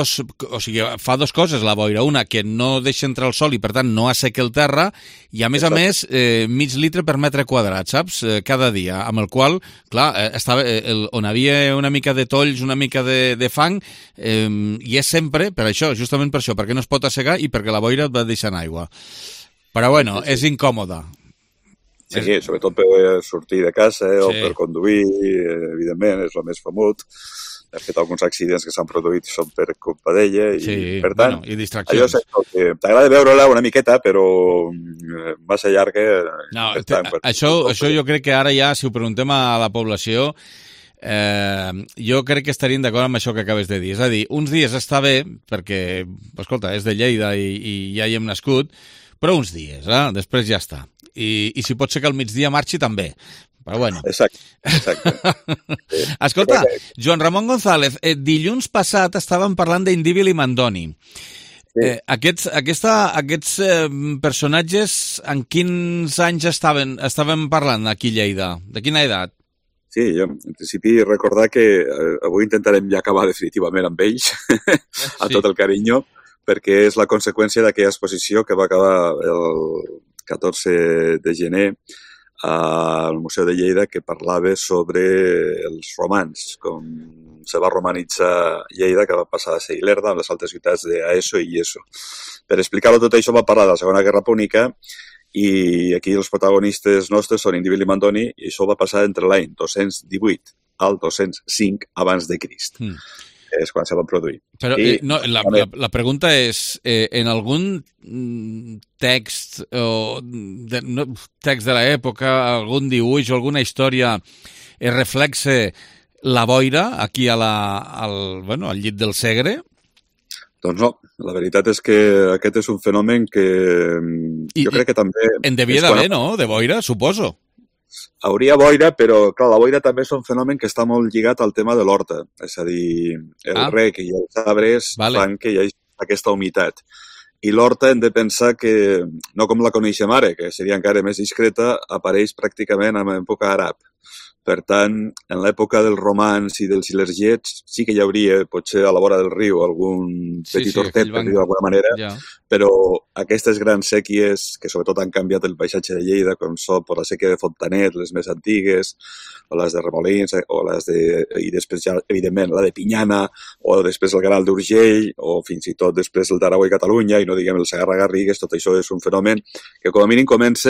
fa dos coses la boira. Una, que no deixa entrar el sol i, per tant, no asseca el terra, i, a més, mig litre per metre quadrat, saps? Cada dia. Amb el qual, clar, estava on havia una mica de tolls, una mica de fang, i és sempre per això, justament per això, perquè no es pot assecar i perquè la boira et va deixant aigua. Però, bueno, és incòmode. Sí, sobretot per sortir de casa o per conduir, evidentment, és el més famut. De fet, alguns accidents que s'han produït són per culpa d'ella i, per tant, i distraccions. Allò que t'agrada veure-la una miqueta, però massa llarga... No, això jo crec que ara ja, si ho preguntem a la població, jo crec que estaríem d'acord amb això que acabes de dir. És a dir, uns dies està bé, perquè, escolta, és de Lleida i ja hi hem nascut, però uns dies, després ja està. I si pot ser que al migdia marxi també. Però bueno. Exacte. Escolta, Joan Ramon González, dilluns passat estàvem parlant d'Indíbil i Mandoni. Sí. Aquests personatges, en quins anys estàvem parlant aquí a Lleida? De quina edat? Sí, jo, en principi, recordar que avui intentarem ja acabar definitivament amb ells, amb tot el carinyo, perquè és la conseqüència d'aquella exposició que va acabar el 14 de gener al Museu de Lleida, que parlava sobre els romans, com se va romanitzar Lleida, que va passar a ser Ilerda, amb les altres ciutats d'Aeso i Ieso. Per explicar-ho tot això va parlar de la Segona Guerra Púnica, i aquí els protagonistes nostres són Indíbil i Mandoni, i això va passar entre l'any 218 al 205 abans de Crist. És quan se va produir. Però la pregunta és, en algun text de l'època, algun dibuix o alguna història es reflexa la boira aquí al llit del Segre? Doncs no, la veritat és que aquest és un fenomen que jo crec que també... En devia d'haver, no?, de boira, suposo. Hauria boira, però clar, la boira també és un fenomen que està molt lligat al tema de l'horta. És a dir, el rec i els arbres fan que hi hagi aquesta humitat. I l'horta hem de pensar que, no com la coneixem ara, que seria encara més discreta, apareix pràcticament en l'època àrab. Per tant, en l'època dels romans i dels ilergets sí que hi hauria, potser a la vora del riu, algun petit hortet, per dir d'alguna manera, però aquestes grans sèquies, que sobretot han canviat el paisatge de Lleida, com són per la sèquia de Fontanet, les més antigues, o les de Remolins, o les de... i després ja, evidentment, la de Pinyana, o després el Canal d'Urgell, o fins i tot després el d'Aragó i Catalunya, i no diguem el Segarra-Garrigues, tot això és un fenomen que com a mínim comença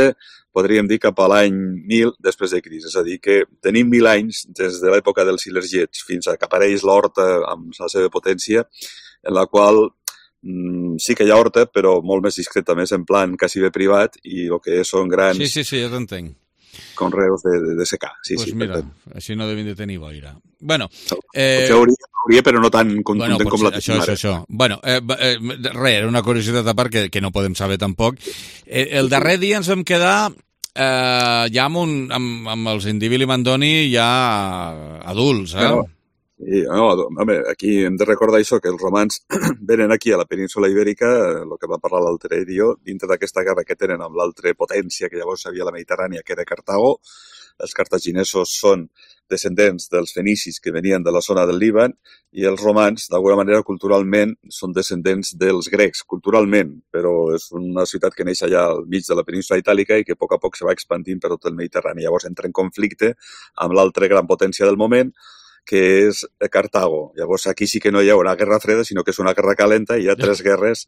podríem dir cap a l'any 1000 després de Crist. És a dir, que tenim 1000 anys des de l'època dels Ilergets fins a que apareix l'horta amb la seva potència, en la qual sí que hi ha horta, però molt més discreta, més en plan quasi bé privat, i el que són grans... Sí, ja t'entenc. Conreus de secà. Pues mira, així no devien de tenir boira. Bueno, potser hauria, però no tan contundent com la tenim ara. Això. Bueno, res, era una curiositat a part que no podem saber tampoc. El darrer dia ens vam quedar ja amb els Indíbil i Mandoni ja adults, home, aquí hem de recordar això, que els romans venen aquí a la península Ibèrica, el que va parlar l'altre dia, dintre d'aquesta guerra que tenen amb l'altra potència que llavors havia a la Mediterrània, que era Cartago. Els cartaginesos són descendents dels fenicis que venien de la zona del Líban i els romans, d'alguna manera, culturalment, són descendents dels grecs, culturalment, però és una ciutat que neix allà al mig de la península itàlica i que a poc se va expandint per tot el Mediterrani. Llavors entra en conflicte amb l'altra gran potència del moment, que és Cartago. Llavors aquí sí que no hi ha una guerra freda, sinó que és una guerra calenta i hi ha 3 guerres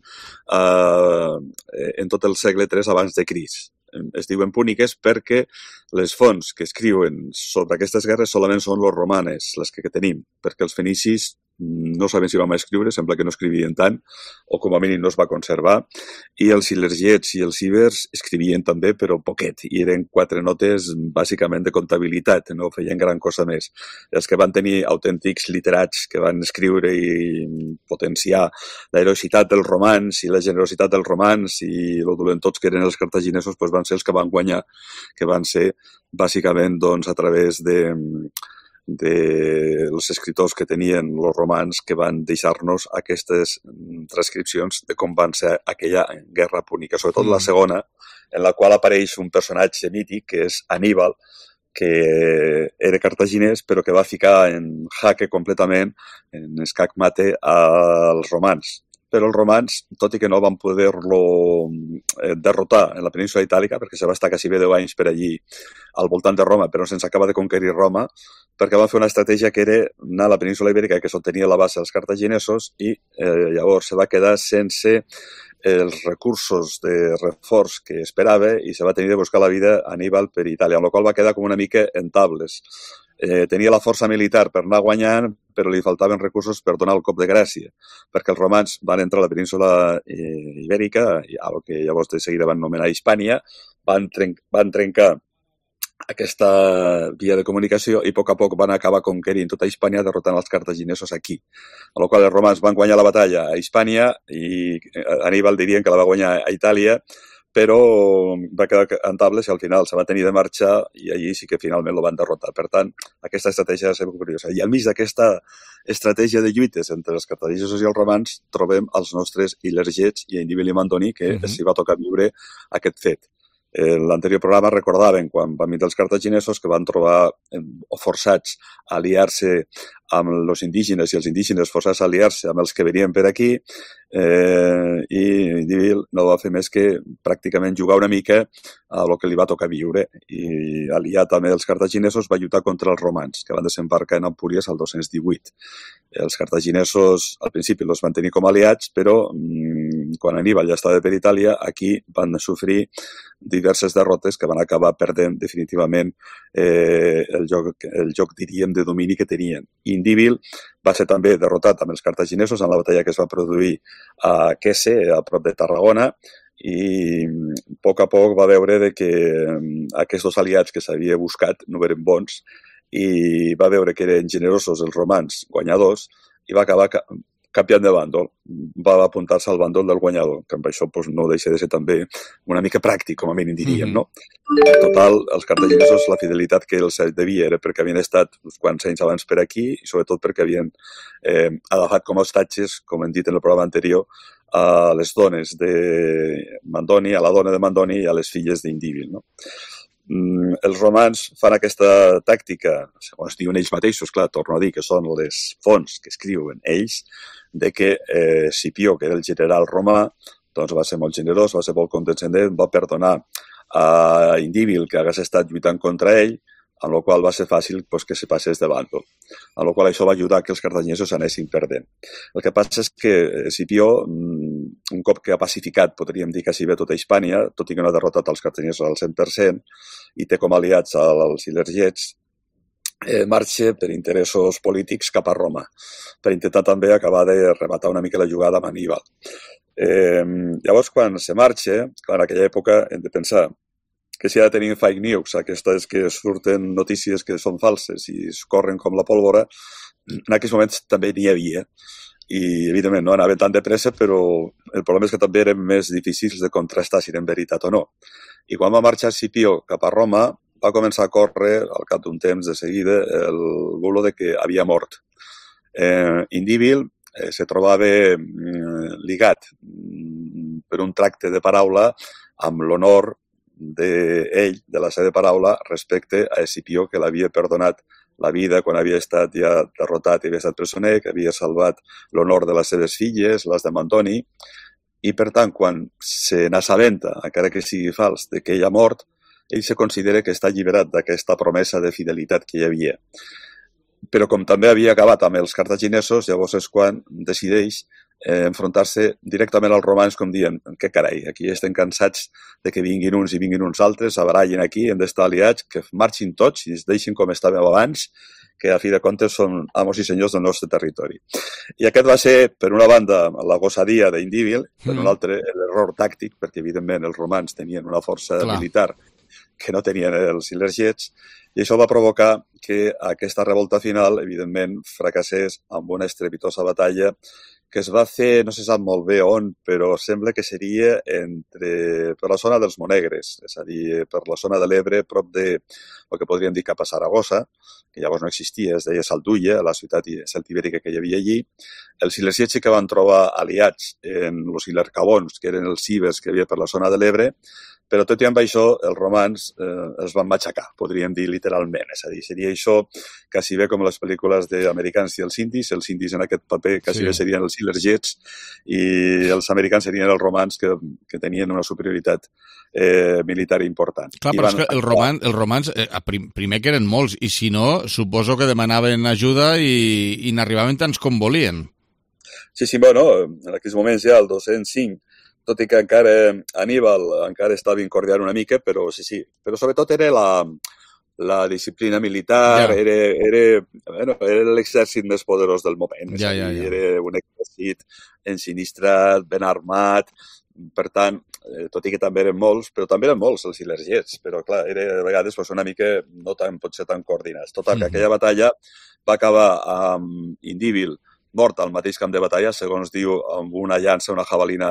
en tot el segle III abans de Crist. Es diuen púniques perquè les fonts que escriuen sobre aquestes guerres solament són los romanes, les que tenim, perquè els fenicis no sabem si vam escriure, sembla que no escrivien tant, o com a mínim no es va conservar, i els ilergets i els ibers escrivien també, però poquet, i eren 4 notes bàsicament de comptabilitat, no feien gran cosa més. Els que van tenir autèntics literats que van escriure i potenciar l'heroïcitat dels romans i la generositat dels romans i els dolentots que eren els cartaginesos, doncs van ser els que van guanyar, que van ser bàsicament a través dels escriptors que tenien els romans que van deixar-nos aquestes transcripcions de com van ser aquella guerra púnica, sobretot la segona, en la qual apareix un personatge mític que és Aníbal, que era cartaginès però que va ficar en jaque completament, en escac mate, als romans. Però els romans, tot i que no van poder-lo derrotar en la península itàlica, perquè se va estar quasi bé 10 anys per allí al voltant de Roma, però sense acabar de conquerir Roma, perquè van fer una estratègia que era anar a la península ibèrica, que sotenia la base dels cartaginesos, i llavors se va quedar sense els recursos de reforç que esperava i se va tenir de buscar la vida a Aníbal per Itàlia, amb la qual va quedar com una mica en tables. Tenia la força militar per anar guanyant, però li faltaven recursos per donar el cop de gràcia, perquè els romans van entrar a la península ibèrica, el que llavors de seguida van anomenar Hispània, van trencar aquesta via de comunicació i a poc van acabar conquerint tota Hispània derrotant els cartaginesos aquí. A la qual els romans van guanyar la batalla a Hispània i Aníbal dirien que la va guanyar a Itàlia, però va quedar en tables i al final se va tenir de marxar i allí sí que finalment lo van derrotar. Per tant, aquesta estratègia va ser curiosa. I al mig d'aquesta estratègia de lluites entre els cartaginesos i els romans trobem els nostres ilergets i Indíbil i Mandoni, que s'hi va tocar viure aquest fet. En l'anterior programa recordaven quan van vindre els cartaginesos que van trobar forçats a aliar-se amb els indígenes i els indígenes forçats a aliar-se amb els que venien per aquí i Indíbil no va fer més que pràcticament jugar una mica a el que li va tocar viure i aliat amb els cartaginesos va lluitar contra els romans que van desembarcar en Empúries al 218. Els cartaginesos al principi els van tenir com aliats però quan Aníbal ja estava per Itàlia aquí van sofrir diverses derrotes que van acabar perdent definitivament el joc diríem de domini que tenien. Indíbil va ser també derrotat amb els cartaginesos en la batalla que es va produir a Quese, a prop de Tarragona, i a poc va veure que aquests dos aliats que s'havia buscat no eren bons i va veure que eren generosos els romans guanyadors i va acabar canviant de bàndol. Va apuntar-se al bàndol del guanyador, que amb això no deixa de ser també una mica pràctic, com a mínim diríem, no? En total, els cartaginesos, la fidelitat que els devia era perquè havien estat uns quants anys abans per aquí i sobretot perquè havien agafat com a hostatges, com hem dit en el programa anterior, a les dones de Mandoni, a la dona de Mandoni i a les filles d'Indíbil, no? Els romans fan aquesta tàctica, segons diuen ells mateixos, clar, torno a dir que són les fonts que escriuen ells, de que Escipió, que era el general romà, doncs va ser molt generós, va ser molt condescendent, va perdonar a Indíbil que hagués estat lluitant contra ell, amb la qual va ser fàcil que se passés de bàndol. Amb la qual això va ajudar que els cartaginesos anessin perdent. El que passa és que Escipió un cop que ha pacificat, podríem dir quasi bé tota Hispània, tot i que no ha derrotat els cartaginesos al 100%, i té com aliats als ilergets, marxa per interessos polítics cap a Roma, per intentar també acabar de rematar una mica la jugada amb Aníbal. Llavors, quan se marxa, clar, en aquella època hem de pensar que si ha de tenir fake news, aquestes que surten notícies que són falses i es corren com la pólvora, en aquells moments també n'hi havia. I, evidentment, no anaven tan de pressa, però el problema és que també eren més difícils de contrastar si eren veritat o no. I quan va marxar Escipió cap a Roma, va començar a córrer, al cap d'un temps de seguida, el bulo de que havia mort. Indíbil se trobava ligat per un tracte de paraula amb l'honor d'ell, de la seva paraula, respecte a Escipió, que l'havia perdonat la vida quan havia estat ja derrotat i havia estat presoner, que havia salvat l'honor de les seves filles, les de Mantoni, i per tant, quan se n'assabenta, encara que sigui fals, de que ell ha mort, ell se considera que està alliberat d'aquesta promesa de fidelitat que hi havia. Però com també havia acabat amb els cartaginesos, llavors és quan decideix enfrontar-se directament als romans com dient, que carai, aquí estem cansats de que vinguin uns i vinguin uns altres, abarallin aquí, hem d'estar aliats, que marxin tots i es deixin com estàvem abans, que a fi de comptes són amos i senyors del nostre territori. I aquest va ser, per una banda, la gossadia d'Indíbil, per una altra, l'error tàctic, perquè evidentment els romans tenien una força militar que no tenien els ilergets, i això va provocar que aquesta revolta final, evidentment, fracassés amb una estrepitosa batalla que es va fer, no se sap molt bé on, però sembla que seria per la zona dels Monegres, és a dir, per la zona de l'Ebre, prop de el que podríem dir cap a Saragossa, que llavors no existia, es deia Saldulla, la ciutat celtibèrica que hi havia allí. Els ilergets sí que van trobar aliats en els ilercabons, que eren els cibers que hi havia per la zona de l'Ebre, però tot i amb això els romans els van matxacar, podríem dir literalment. És a dir, seria això quasi bé com les pel·lícules d'americans i els indis en aquest paper quasi bé serien els ilergets i els americans serien els romans que tenien una superioritat militar important. Clar, però és que els romans, primer que eren molts, i si no, suposo que demanaven ajuda i n'arribaven tants com volien. Sí, bueno, en aquells moments ja, el 205, tot i que encara Aníbal encara estava incordiant una mica, però sí. Però sobretot era la disciplina militar, era l'exèrcit més poderós del moment. Era un exèrcit ensinistrat, ben armat, per tant, tot i que també eren molts, però també eren molts els ilergets, però clar, era a vegades una mica no potser tan coordinats. Total, que aquella batalla va acabar amb Indíbil mort al mateix camp de batalla, segons diu, amb una llança, una jabalina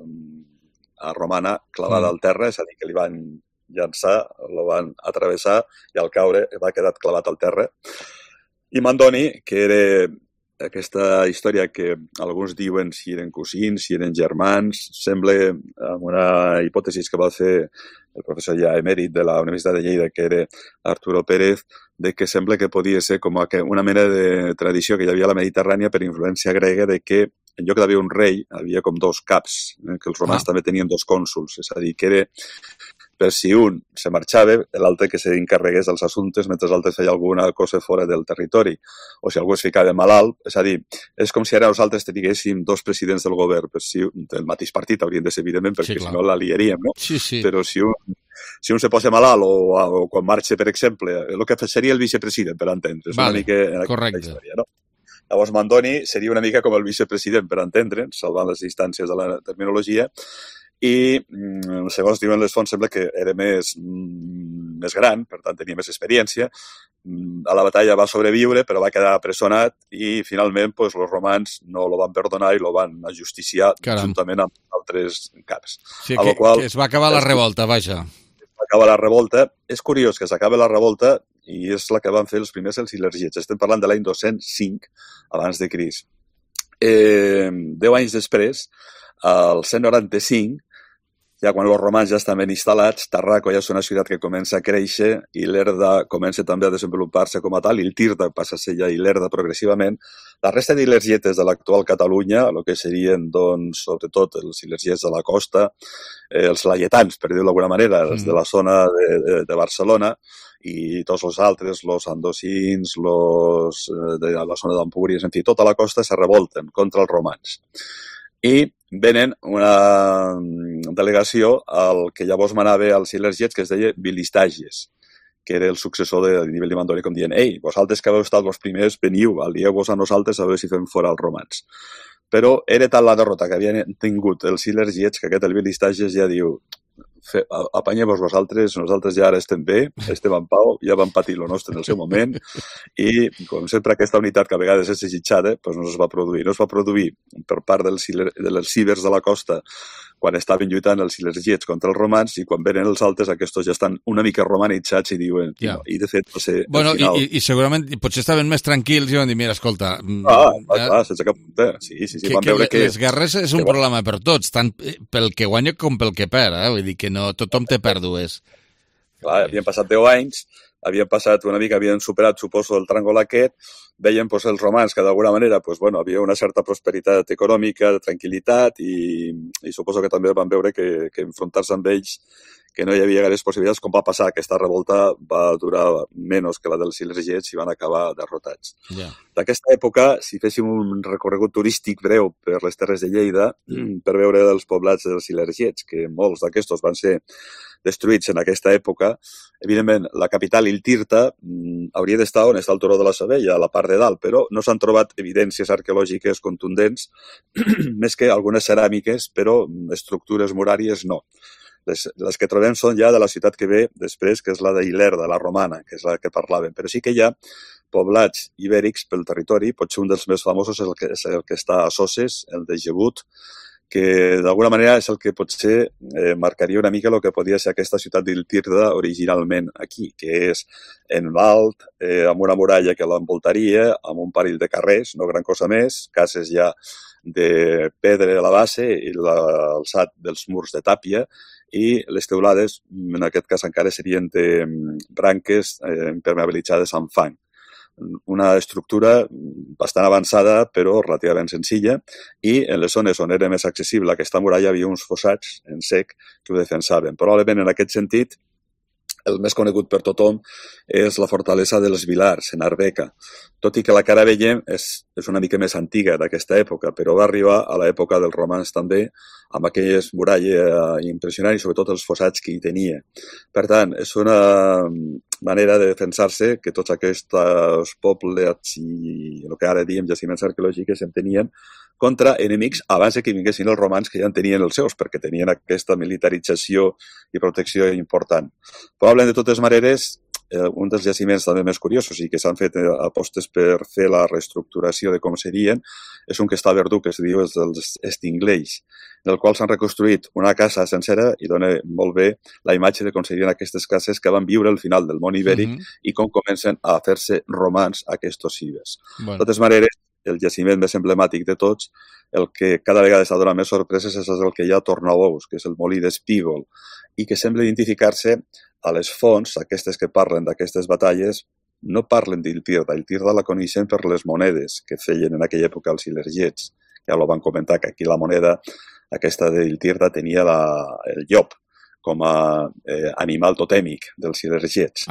romana clavada al terra, és a dir, que li van llançar, lo van atravessar i al caure va quedar clavat al terra. I Mandoni, que era aquesta història que alguns diuen si eren cosins, si eren germans, sembla, amb una hipòtesi que va fer el professor ja emèrit de la Universitat de Lleida, que era Arturo Pérez, de que sembla que podia ser com una mena de tradició que hi havia a la Mediterrània per influència grega de que en lloc d'haver un rei, havia com dos caps, que els romans també tenien dos cònsuls, és a dir, que era per si un se marxava, l'altre que s'encarregués dels assumptes mentre l'altre feia alguna cosa fora del territori. O si algú es ficava malalt, és a dir, és com si ara nosaltres tinguéssim dos presidents del govern, per si del mateix partit haurien de ser, evidentment, perquè si no la liaríem, no? Sí. Però si un se posa malalt o quan marxa, per exemple, el que seria el vicepresident, per entendre. És una mica aquesta història, no? Llavors, Mandoni seria una mica com el vicepresident, per entendre'ns, salvant les distàncies de la terminologia, i, segons diuen les fonts, sembla que era més gran, per tant tenia més experiència. A la batalla va sobreviure, però va quedar presonat i, finalment, els romans no lo van perdonar i lo van ajusticiar juntament amb altres caps. Sí, que es va acabar la revolta, vaja. Acaba la revolta. És curiós que s'acaba la revolta i és la que van fer els primers els ilergets. Estem parlant de l'any 205 abans de Crist. 10 anys després, al 195, ja quan els romans ja estan ben instal·lats, Tarraco ja és una ciutat que comença a créixer i l'Erda comença també a desenvolupar-se com a tal, i el Tirda passa a ser ja l'Erda progressivament. La resta d'ilergetes de l'actual Catalunya, el que serien, doncs, sobretot els ilergets de la costa, els laietans, per dir-ho d'alguna manera, els de la zona de Barcelona, i tots els altres, els andosins, de la zona d'Empúries, en fi, tota la costa se revolten contra els romans. i venen una delegació al que llavors manava als Silers Jets, que es deia Bilistages, que era el successor de Nivell Limandoni, com dient, ei, vosaltres que heu estat els primers, veniu, alieu-vos a nosaltres a veure si fem fora els romans. Però era tal la derrota que havien tingut els Silers Jets que aquest el Bilistages ja diu, apanyeu-vos vosaltres, nosaltres ja ara estem bé, estem en pau, ja vam patir el nostre en el seu moment i, com sempre, aquesta unitat que a vegades és desitjada, doncs no es va produir. No es va produir per part dels cibers de la costa quan estaven lluitant els Silers Jets contra els romans i quan venen els altres, aquests ja estan una mica romanitzats i diuen, i de fet va ser bueno, i segurament potser estaven més tranquils i van dir, mira, escolta... Clar, sense cap dubte. Sí, van veure que... Les guerres és un problema per tots, tant pel que guanya com pel que perd, vull dir que no, tothom té pèrdues. Clar, havien passat 10 anys, havien passat una mica, havien superat, suposo, el tràngol aquest, veien pues, els romans que d'alguna manera pues, bueno, havia una certa prosperitat econòmica, de tranquil·litat i suposo que també van veure que enfrontar-se amb ells que no hi havia gaires possibilitats, com va passar. Aquesta revolta va durar menys que la dels Silers Jets i van acabar derrotats. D'aquesta època, si féssim un recorregut turístic breu per les terres de Lleida, per veure els poblats dels Silers Jets, que molts d'aquests van ser destruïts en aquesta època, evidentment, la capital, Iltirta, hauria d'estar on està el Turó de la Sabella, a la part de dalt, però no s'han trobat evidències arqueològiques contundents, més que algunes ceràmiques, però estructures muràries no. Les que trobem són ja de la ciutat que ve després, que és la d'Ilerda, la romana, que és la que parlàvem. Però sí que hi ha poblats ibèrics pel territori, potser un dels més famosos és el que està a Soses, el de Gebut, que d'alguna manera és el que potser marcaria una mica el que podia ser aquesta ciutat d'Iltirda originalment aquí, que és en l'alt, amb una muralla que l'envoltaria, amb un parell de carrers, no gran cosa més, cases ja de pedra a la base i l'alçat dels murs de tàpia, i les teulades, en aquest cas encara serien de branques impermeabilitzades amb fang. Una estructura bastant avançada, però relativament senzilla, i en les zones on era més accessible aquesta muralla hi havia uns fossats en sec que ho defensaven. Probablement en aquest sentit, el més conegut per tothom és la fortalesa dels Vilars, en Arbeca. Tot i que la que ara veiem és una mica més antiga d'aquesta època, però va arribar a l'època dels romans també, amb aquelles muralles impressionants i sobretot els fossats que hi tenia. Per tant, és una manera de defensar-se que tots aquests pobles i el que ara diem jaciments arqueològics en tenien contra enemics abans que vinguessin els romans, que ja en tenien els seus, perquè tenien aquesta militarització i protecció important. Probablement, de totes maneres, un dels jaciments també més curiosos i que s'han fet apostes per fer la reestructuració de com serien és un que està a Verdú, que es diu els Estingleix, en el qual s'han reconstruït una casa sencera i dona molt bé la imatge de com serien aquestes cases que van viure al final del món ibèric i com comencen a fer-se romans aquests cibers. De totes maneres, el jaciment més emblemàtic de tots, el que cada vegada està donant més sorpreses és el que hi ha a Tornabous, que és el molí d'Espígol, i que sembla identificar-se a les fonts, aquestes que parlen d'aquestes batalles, no parlen d'Iltirda. Iltirda la coneixem per les monedes que feien en aquella època els Silers Jets. Ja ho van comentar, que aquí la moneda aquesta d'Iltirda tenia el llop com a animal totèmic dels Silers Jets.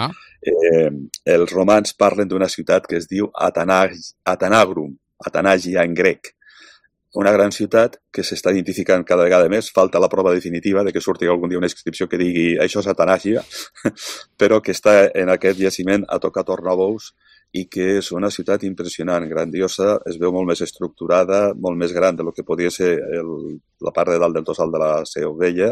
Els romans parlen d'una ciutat que es diu Atanagrum, Atanagia en grec. Una gran ciutat que s'està identificant cada vegada més. Falta la prova definitiva de que surti algun dia una inscripció que digui això és Atanagia, però que està en aquest jaciment a tocar Tornabous i que és una ciutat impressionant, grandiosa, es veu molt més estructurada, molt més gran del que podia ser la part de dalt del tossal de la Seu Vella,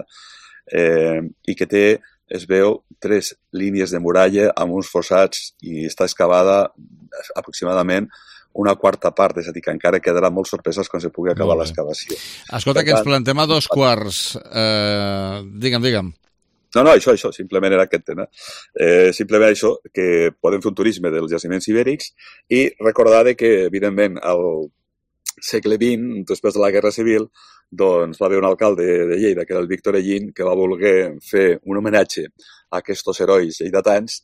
i que té, es veu, 3 línies de muralla amb uns fossats i està excavada aproximadament una quarta part, és a dir, que encara quedarà molt sorpreses quan se pugui acabar l'excavació. Escolta, que ens plantem a 2:15. Digue'm. No, això, simplement era aquest tema. Simplement això, que podem fer un turisme dels jaciments ibèrics i recordar que, evidentment, al segle XX, després de la Guerra Civil, doncs va haver un alcalde de Lleida, que era el Víctor Ellín, que va voler fer un homenatge a aquests herois lleidatans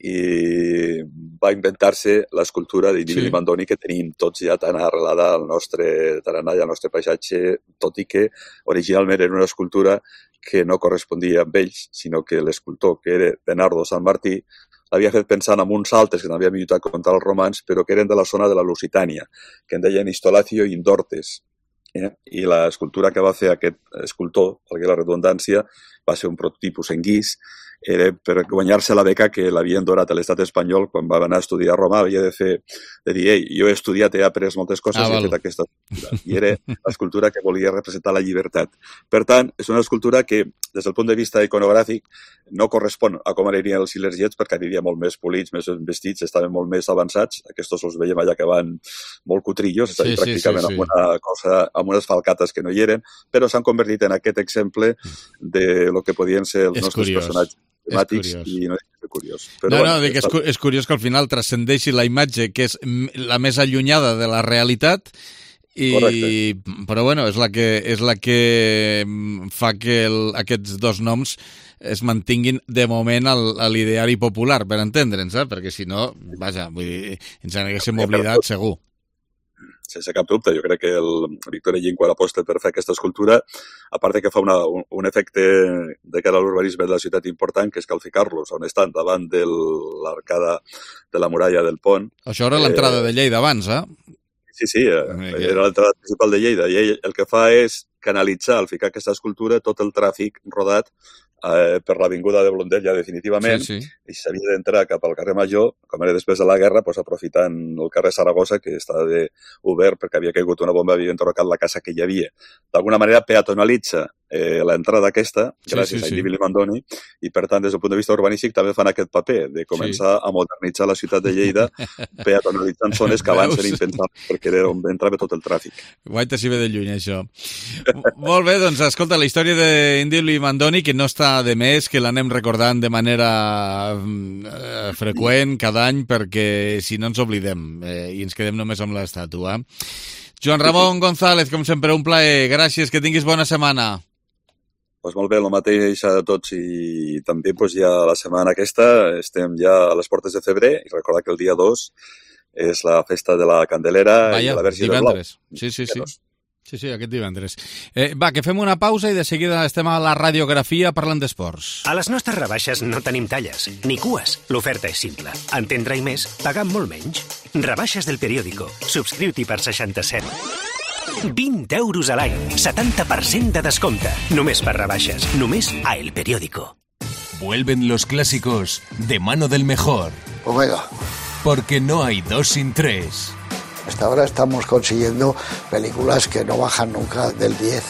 i va inventar-se l'escultura d'Ignimi Limandoni que tenim tots ja tan arrelada al nostre tarannà i al nostre paisatge, tot i que originalment era una escultura que no correspondia amb ells, sinó que l'escultor, que era Bernardo San Martí, l'havia fet pensant en uns altres que n'havien lluitat contra els romans, però que eren de la zona de la Lusitània, que en deien Istolacio i Indortes. I l'escultura que va fer aquest escultor, perquè la redundància, va ser un prototipus en guix, era per guanyar-se la beca que l'havien donat a l'estat espanyol quan va anar a estudiar a Roma, havia de dir, ei, jo he estudiat, he après moltes coses i he fet aquesta escultura. I era l'escultura que volia representar la llibertat. Per tant, és una escultura que, des del punt de vista iconogràfic, no correspon a com anirien els Silergiets, perquè aniria molt més polits, més vestits, estaven molt més avançats. Aquests els veiem allà que van molt cutrillos, és a dir, pràcticament amb una cosa, amb unes falcates que no hi eren, però s'han convertit en aquest exemple de lo que podien ser els nostres personatges temàtics i no és curiós. Però, dic, és curiós que al final transcendeixi la imatge que és la més allunyada de la realitat però bueno, és la que fa que aquests dos noms es mantinguin de moment a l'ideari popular, per entendre'ns, perquè si no, vaja, vull dir, ens n'haguéssim oblidat segur. Sense cap dubte, jo crec que el Víctor Ellín, quan aposta per fer aquesta escultura, a part que fa un efecte de cara a l'urbanisme de la ciutat important, que és cal ficar-los on estan, davant de l'arcada de la muralla del pont. Això era l'entrada de Lleida abans, eh? Sí, era l'entrada principal de Lleida, i ell el que fa és canalitzar, al ficar aquesta escultura, tot el tràfic rodat per l'avinguda de Blondel ja definitivament, i si s'havia d'entrar cap al carrer Major, com era després de la guerra, aprofitant el carrer Saragossa, que estava obert perquè havia caigut una bomba, havia enderrocat la casa que hi havia. D'alguna manera peatonalitza l'entrada aquesta, gràcies a Indi Mandoni, i per tant, des del punt de vista urbanístic, també fan aquest paper de començar a modernitzar la ciutat de Lleida, peatonalitzant zones que abans eren impensables perquè era on entrava tot el tràfic. Guaita si ve de lluny, això. Molt bé, doncs, escolta, la història d'Indi Mandoni, que no està de més, que l'anem recordant de manera freqüent cada any, perquè si no ens oblidem i ens quedem només amb l'estàtua. Joan Ramon González, com sempre, un plaer. Gràcies, que tinguis bona setmana. Pues molt bé, el mateix a tots i també ja la setmana aquesta estem ja a les portes de febrer i recordar que el dia 2 és la festa de la Candelera i la Verge del Blau. Sí, aquest divendres. Va, que fem una pausa i de seguida estem a la radiografia parlant d'esports. A les nostres rebaixes no tenim talles, ni cues. L'oferta és simple. Entendre i més, pagant molt menys. Rebaixes del periòdico. Subscriu-t'hi per 67. 20 euros a l'any, 70% de descompte. Només per rebaixes, només a El Periódico. Vuelven los clásicos de mano del mejor. Omega. Porque no hay dos sin tres. Hasta ahora estamos consiguiendo películas que no bajan nunca del 10.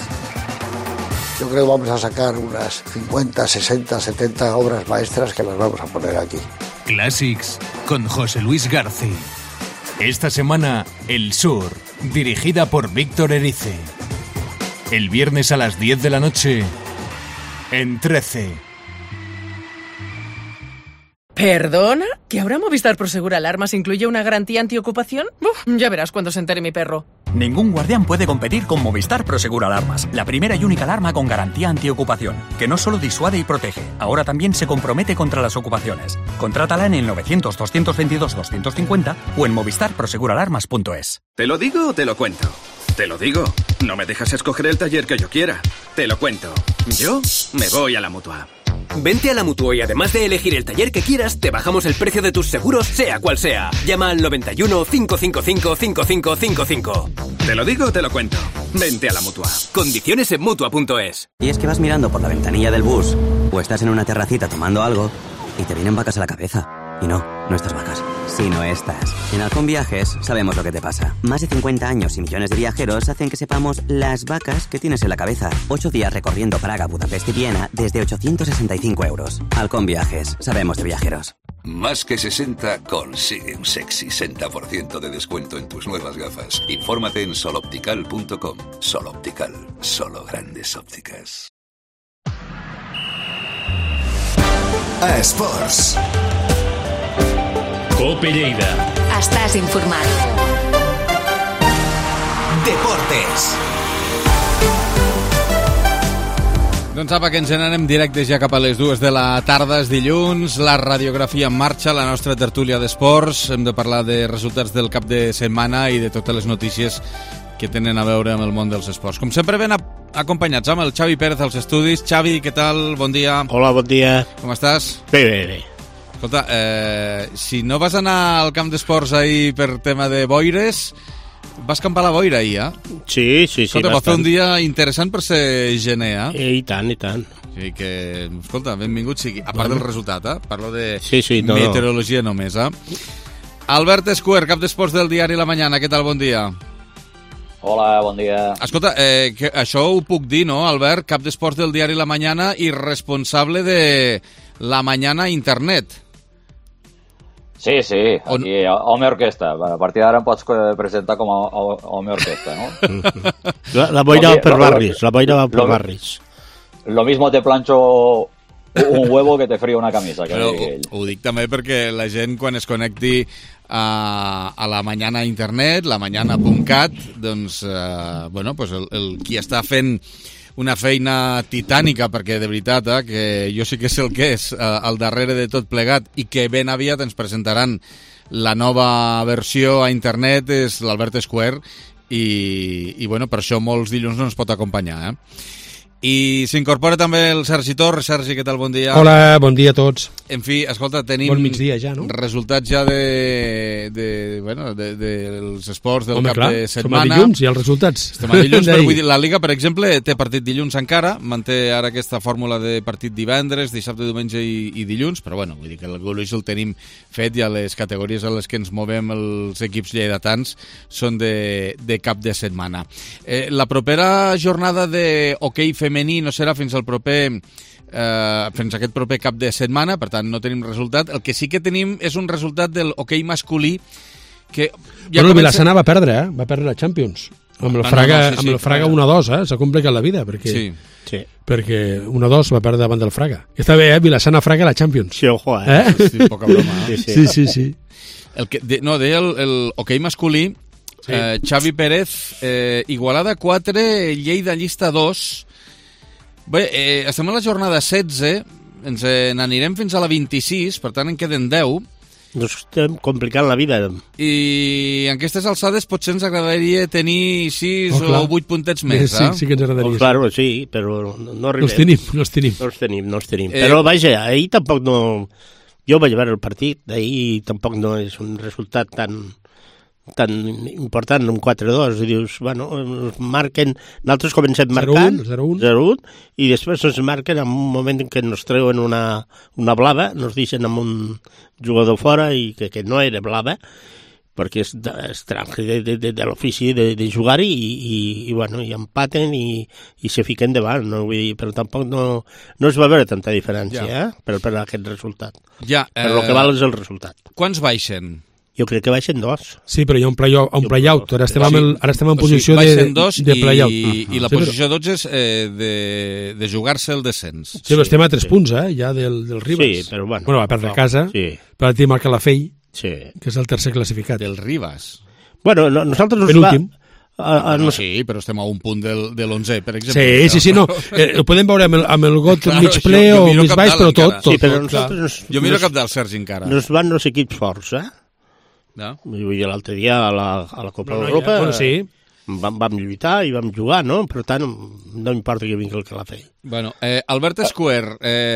Yo creo que vamos a sacar unas 50, 60, 70 obras maestras que las vamos a poner aquí. Classics con José Luis García. Esta semana, El Sur, dirigida por Víctor Erice. El viernes a las 10 de la noche, en 13. ¿Perdona? ¿Que ahora Movistar Prosegur Alarmas incluye una garantía antiocupación? Ya verás cuando se entere mi perro. Ningún guardián puede competir con Movistar Prosegur Alarmas, la primera y única alarma con garantía antiocupación, que no solo disuade y protege, ahora también se compromete contra las ocupaciones. Contrátala en el 900-222-250 o en movistarproseguralarmas.es. ¿Te lo digo o te lo cuento? Te lo digo. No me dejas escoger el taller que yo quiera. Te lo cuento. Yo me voy a la Mutua. Vente a la Mutua y además de elegir el taller que quieras, te bajamos el precio de tus seguros, sea cual sea. Llama al 91 555 5555. Te lo digo o te lo cuento. Vente a la Mutua. Condiciones en Mutua.es. Y es que vas mirando por la ventanilla del bus o estás en una terracita tomando algo y te vienen vacas a la cabeza. Y no estas vacas, sino estas. En Halcón Viajes sabemos lo que te pasa. Más de 50 años y millones de viajeros hacen que sepamos las vacas que tienes en la cabeza. 8 días recorriendo Praga, Budapest y Viena desde 865 euros. Halcón Viajes, sabemos de viajeros. Más que 60 consigue un sexy 60% de descuento en tus nuevas gafas. Infórmate en soloptical.com. Soloptical, solo grandes ópticas. Esports. Cope Lleida. Estàs informat. Deportes. Doncs apa, que ens n'anem directes ja cap a les 2 de la tarda, és dilluns, la radiografia en marxa, la nostra tertúlia d'esports. Hem de parlar de resultats del cap de setmana i de totes les notícies que tenen a veure amb el món dels esports. Com sempre ben acompanyats amb el Xavi Pérez als estudis. Xavi, què tal? Bon dia. Hola, bon dia. Com estàs? Bé. Escolta, si no vas anar al camp d'esports ahir per tema de boires, Vas campar la boira ahir, Sí. Escolta, va fer un dia interessant per ser gener, I tant. I que, escolta, benvingut sigui. A part del resultat, Parlo de no. meteorologia només, Albert Escuer, cap d'esports del diari La Mañana. Què tal? Bon dia. Hola, bon dia. Escolta, que això ho puc dir, no, Albert? Cap d'esports del diari La Mañana i responsable de La Mañana Internet. Sí, aquí, home orquestra. A partir d'ara em pots presentar com a home orquestra, no? La boira va per barris. Lo mismo te plancho un huevo que te frío una camisa. Però ho dic també perquè la gent, quan es connecti a La Mañana Internet, lamañana.cat, doncs, pues el qui està fent una feina titànica, perquè de veritat, que jo sí que sé el que és al darrere de tot plegat i que ben aviat ens presentaran la nova versió a internet, és l'Albert Escuer i per això molts dilluns no ens pot acompanyar, I s'incorpora també el Sergi Torres. Sergi, què tal? Bon dia. Hola, bon dia a tots. En fi, escolta, tenim bon migdia ja, no? Resultats ja dels esports del cap de setmana. Som a dilluns i els resultats. Estem a dilluns, però vull dir, la Liga, per exemple, té partit dilluns encara, manté ara aquesta fòrmula de partit divendres, dissabte, diumenge i dilluns, però vull dir que el gruix el tenim fet i a les categories a les que ens movem els equips lleidatans són de cap de setmana. La propera jornada de hoquei femení no serà fins al fins aquest proper cap de setmana, per tant no tenim resultat. El que sí que tenim és un resultat del hoquei masculí que... el Vilassana va perdre la Champions amb el Fraga 1-2, s'ha complicat la vida perquè 1-2 va perdre davant del Fraga. Està bé, Vilassana-Fraga a la Champions. Sí, ojo, Sí, poca broma. Sí. Deia el hoquei masculí, Xavi Pérez, Igualada 4, Lleida llista 2. Bé, estem a la jornada 16, ens n'anirem fins a la 26, per tant en queden 10. Ens estem complicant la vida. I en aquestes alçades potser ens agradaria tenir 6 o 8 puntets més, Sí que ens agradaria. Claro, sí, però no arribem. No els tenim. Però vaja, ahir tampoc no... Jo vaig veure el partit, ahir tampoc no és un resultat tan important, un 4-2, i dius, marquen, nosaltres comencem marcant 0-1, i després ens marquen en un moment en què ens treuen una blava, ens deixen amb un jugador fora i que no era blava, perquè és de l'ofici de jugar-hi i empaten i se fiquen davant, no? Vull dir, però tampoc no es va veure tanta diferència per aquest resultat. Per lo que val és el resultat. Quants baixen? Jo crec que baixen 2. Sí, però hi ha un play-out. Ara estem en posició de play-out. I la posició 12 és de jugar-se el descens. Sí, però estem a 3 punts, ja del Ribas. Sí, però va perdre a casa, per dir marca la Fei, que és el tercer classificat. Del Ribas. Nosaltres penúltim. Sí, però estem a un punt de l'11, per exemple. Sí, no. Ho podem veure amb el got mig ple o mig baix, però tot. Jo miro cap del Sergi encara. Nos van els equips forts, l'altre dia a la Copa d'Europa vam lluitar i vam jugar, no? Per tant, no importa que vingui el que la feia. Albert Escuer,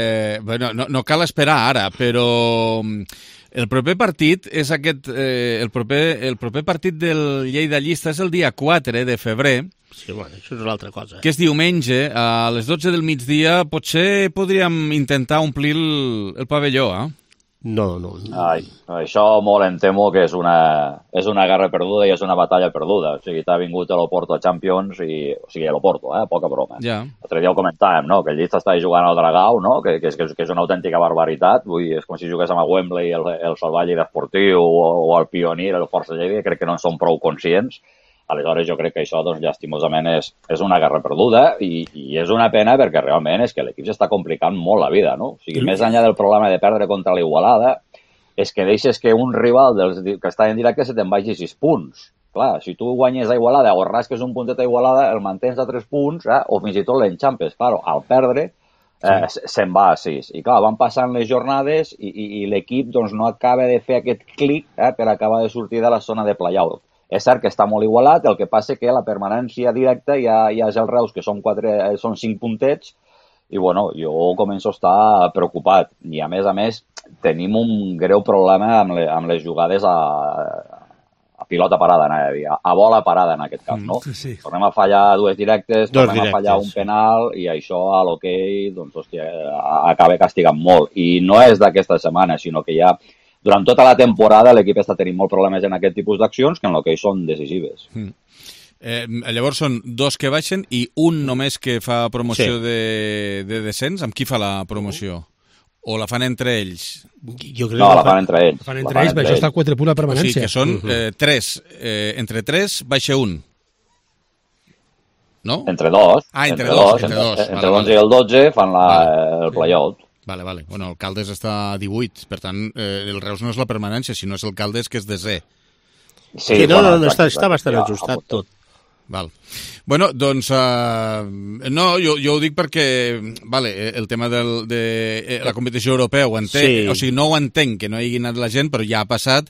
no cal esperar ara, però el proper partit és el proper partit del Lleida Llista és el dia 4 de febrer. Sí, això és una altra cosa. Que és diumenge, a les 12 del migdia. Potser podríem intentar omplir el pavelló, No. Això molt em temo que és una guerra perduda i és una batalla perduda. O sigui, t'ha vingut l'Oporto Champions l'Oporto, poca broma. L'altre dia ho comentàvem, no? Que el Llista està jugant al Dragao, no? Que és una autèntica barbaritat. Vull dir, és com si juguéssim a Wembley el Salvat Lleida Esportiu o el Pionir, el Força Lleida, crec que no en són prou conscients. Aleshores, jo crec que això, llastimosament, és una guerra perduda i és una pena perquè realment és que l'equip s'està complicant molt la vida, no? O sigui, més enllà del problema de perdre contra l'Igualada, és que deixes que un rival que està en directe se te'n vagi 6 punts. Clar, si tu guanyes a Igualada o rasques un puntet a Igualada, el mantens a 3 punts, o fins i tot l'enxampes. Clar, al perdre, se'n va a 6. I clar, van passant les jornades i l'equip no acaba de fer aquest clic per acabar de sortir de la zona de play-out. És cert que està molt igualat, el que passa que la permanència directa ja és el Reus, que són 5 puntets, i jo començo a estar preocupat. I a més, tenim un greu problema amb les jugades a pilota parada, anava a dir, a bola parada en aquest cas, no? Sí. Tornem a fallar dues directes, tornem a fallar un penal, i això a l'hoquei, doncs, hòstia, acaba castigant molt. I no és d'aquesta setmana, sinó que ja durant tota la temporada l'equip està tenint molts problemes en aquest tipus d'accions que en l'hoquei són decisives. Llavors són 2 que baixen i un només que fa promoció de descens. Amb qui fa la promoció? O la fan entre ells? No, la fan entre ells. La fan entre ells, això està a 4 punts a permanència. O sigui que són 3. Entre 3 baixa un. No? Entre 2. Entre 2. Entre l'11 i el 12 fan el play-out. Vale. Bueno, el Caldes està a 18, per tant, el Reus no és la permanència, sinó és el Caldes que és desè. Sí, no, està bastant ajustat tot. Val. Bueno, doncs, no, jo ho dic perquè, vale, el tema de la competició europea ho entenc, o sigui, no ho entenc, que no hi hagi anat la gent, però ja ha passat,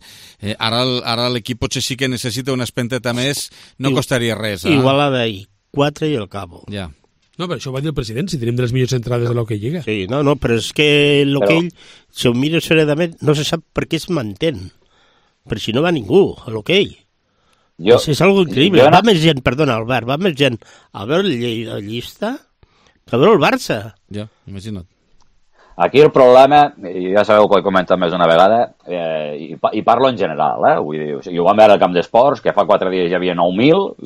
ara l'equip potser sí que necessita una espenteta més, no costaria res. Igualada i 4 i el Cabo. Ja. No, però això ho va dir el president, si tenim de les millors entrades de l'hoquei Lliga. Sí, no, però és que l'hoquei, si ho mires seriosament, no se sap per què es mantén. Per si no va ningú a l'hoquei. És algo increïble. Va més gent, perdona, Albert, va més gent a veure la llista que a veure el Barça. Ja, imagina't. Aquí el problema, i ja sabeu que ho he comentat més d'una vegada, i parlo en general, vull dir, o sigui, ho vam veure al camp d'esports, que fa 4 dies hi havia 9.000,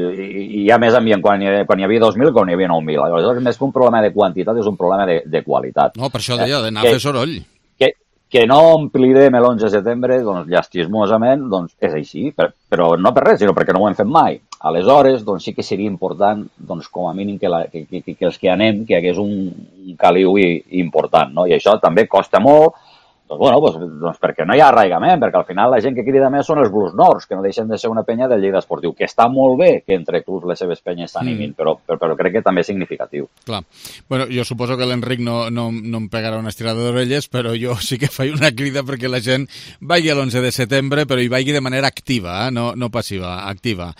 i hi ha més ambient quan hi havia 2.000 que quan hi havia 9.000. Aleshores, més que un problema de quantitat, és un problema de qualitat. No, per això deia, d'anar a fer soroll. Que no omplirem l'11 de setembre, doncs, llastimosament, doncs, és així, però no per res, sinó perquè no ho hem fet mai. Aleshores, doncs, sí que seria important, doncs, com a mínim, que els que anem, que hi hagués un caliu important, no? I això també costa molt, doncs, bueno, doncs perquè no hi ha arraigament, perquè al final la gent que crida més són els Blues Nords, que no deixen de ser una penya del Lleida Esportiu, que està molt bé que entre clubs les seves penyes s'animin, però crec que també és significatiu. Clar. Bueno, jo suposo que l'Enric no em pegarà una estirada d'orelles, però jo sí que faig una crida perquè la gent vagi l'11 de setembre, però hi vagi de manera activa, no passiva, activa.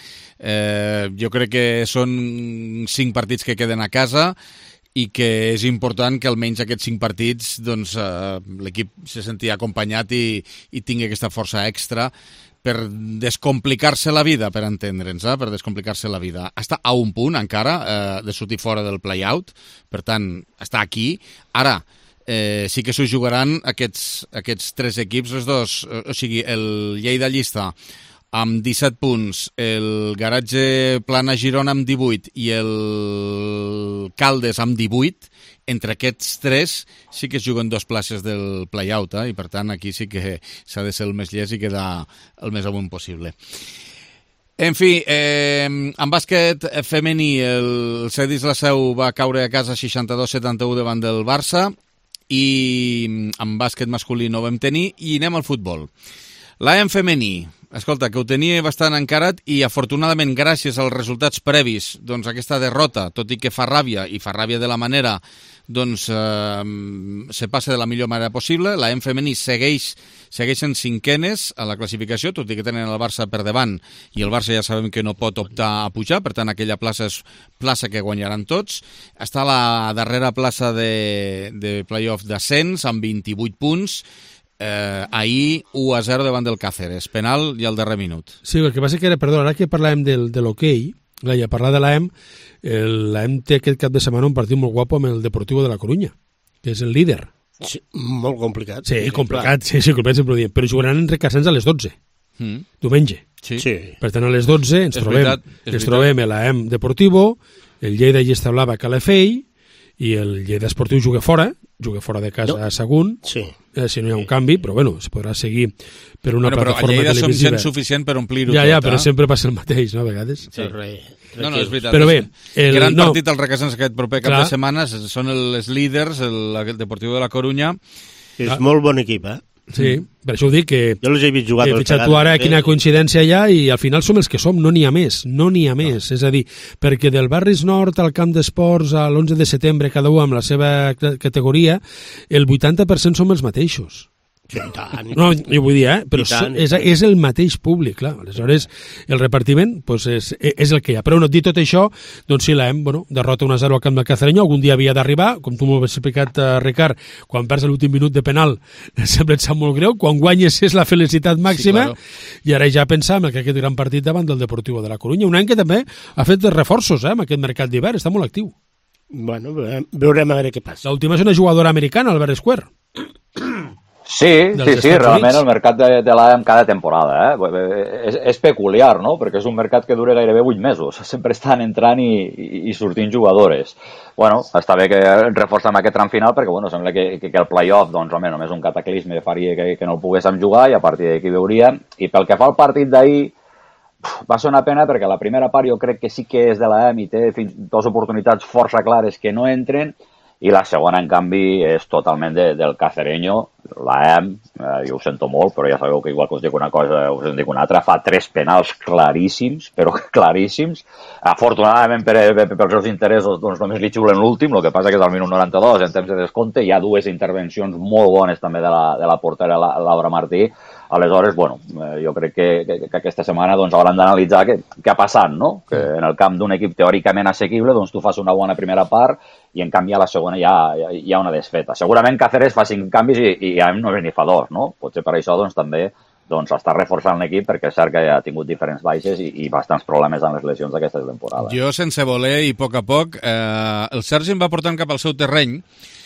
Jo crec que són 5 partits que queden a casa, i que és important que almenys aquests 5 partits doncs, l'equip se senti acompanyat i tingui aquesta força extra per descomplicar-se la vida, per entendre'ns, per descomplicar-se la vida. Està a un punt encara de sortir fora del play-out, per tant, està aquí. Ara, sí que s'ho jugaran aquests 3 equips, els dos, o sigui, el Lleida Llista amb 17 punts, el Garatge Plana Girona amb 18 i el Caldes amb 18, entre aquests 3 sí que es juguen 2 places del play-out, i per tant aquí sí que s'ha de ser el més llest i quedar el més amunt possible. En fi, en bàsquet femení el Cedis la Seu va caure a casa 62-71 davant del Barça i en bàsquet masculí no ho vam tenir i anem al futbol. L'AM femení, escolta, que ho tenia bastant encarat i afortunadament gràcies als resultats previs, doncs aquesta derrota, tot i que fa ràbia i fa ràbia de la manera, doncs se passa de la millor manera possible. L'AM femení segueixen 5enes a la classificació, tot i que tenen el Barça per davant i el Barça ja sabem que no pot optar a pujar, per tant aquella plaça és plaça que guanyaran tots. Està a la darrera plaça de playoff d'ascens amb 28 punts. Ahir 1-0 davant del Cáceres, penal i al darrer minut. Sí, el que passa que ara que parlàvem de l'hoquei, i a parlar de l'AM té aquest cap de setmana un partit molt guapo amb el Deportivo de la Corunya, que és el líder. Sí, molt complicat. Sí, complicat, sí, complicat sempre ho diem, però jugaran en recassens a les 12, diumenge. Sí. Per tant, a les 12 ens trobem l'AM Deportivo, el Lleida Llista Blava Calafell, i el Lleida Esportiu juga fora de casa a Sagunt, si no hi ha un canvi, però bueno, es podrà seguir per una plataforma televisiva. Però a Lleida som gent suficient per omplir-ho tot. Ja, però sempre passa el mateix, no, a vegades? Sí. No, és veritat. Però bé, gran partit al Requesens aquest proper cap de setmanes són els líders, el Deportiu de la Corunya. És molt bon equip, Sí, per això ho dic que jo els he vist jugar he fitxat tu ara quina coincidència hi ha i al final som els que som, no n'hi ha més, és a dir, perquè del Barris Nord al camp d'esports a l'11 de setembre cada un amb la seva categoria, el 80% som els mateixos. No, jo vull dir, però és el mateix públic, clar. Aleshores, el repartiment és el que hi ha. Però dit tot això, doncs sí, l'AEM derrota 1-0 al camp del Cacereño, algun dia havia d'arribar, com tu m'ho has explicat, Ricard, quan perds l'últim minut de penal sempre et sap molt greu, quan guanyes és la felicitat màxima, i ara ja pensam que aquest gran partit davant del Deportivo de la Coruña, un any que també ha fet reforços en aquest mercat d'hivern, està molt actiu. Bueno, veurem a veure què passa. L'última és una jugadora americana, Albert Square. Sí, realment el mercat de l'AEM cada temporada és peculiar, no? Perquè és un mercat que dura gairebé 8 mesos, sempre estan entrant i sortint jugadores. Bueno, està bé que reforcem aquest tram final perquè sembla que el play-off, doncs home, només un cataclisme faria que no el poguéssim jugar i a partir d'aquí veuríem. I pel que fa al partit d'ahir, va ser una pena perquè la primera part jo crec que sí que és de l'AEM i té dues oportunitats força clares que no entren, i la segona, en canvi, és totalment del Cacereño. L'AEM, jo ho sento molt, però ja sabeu que igual que us dic una cosa, us en dic una altra, fa 3 penals claríssims, però claríssims. Afortunadament, pels seus interessos, doncs només li xiulen l'últim, el que passa que és al minut 92, en temps de descompte. Hi ha 2 intervencions molt bones també de la portera Laura Martí. Aleshores, jo crec que aquesta setmana hauran d'analitzar què ha passat, no? Que en el camp d'un equip teòricament assequible, doncs tu fas una bona primera part i en canvi a la segona hi ha una desfeta. Segurament Cáceres fa 5 canvis i ja no ni fa 2, no? Potser per això també està reforçant l'equip perquè és cert que ha tingut diferents baixes i bastants problemes amb les lesions d'aquesta temporada. Jo, sense voler i a poc, el Sergi em va portant cap al seu terreny.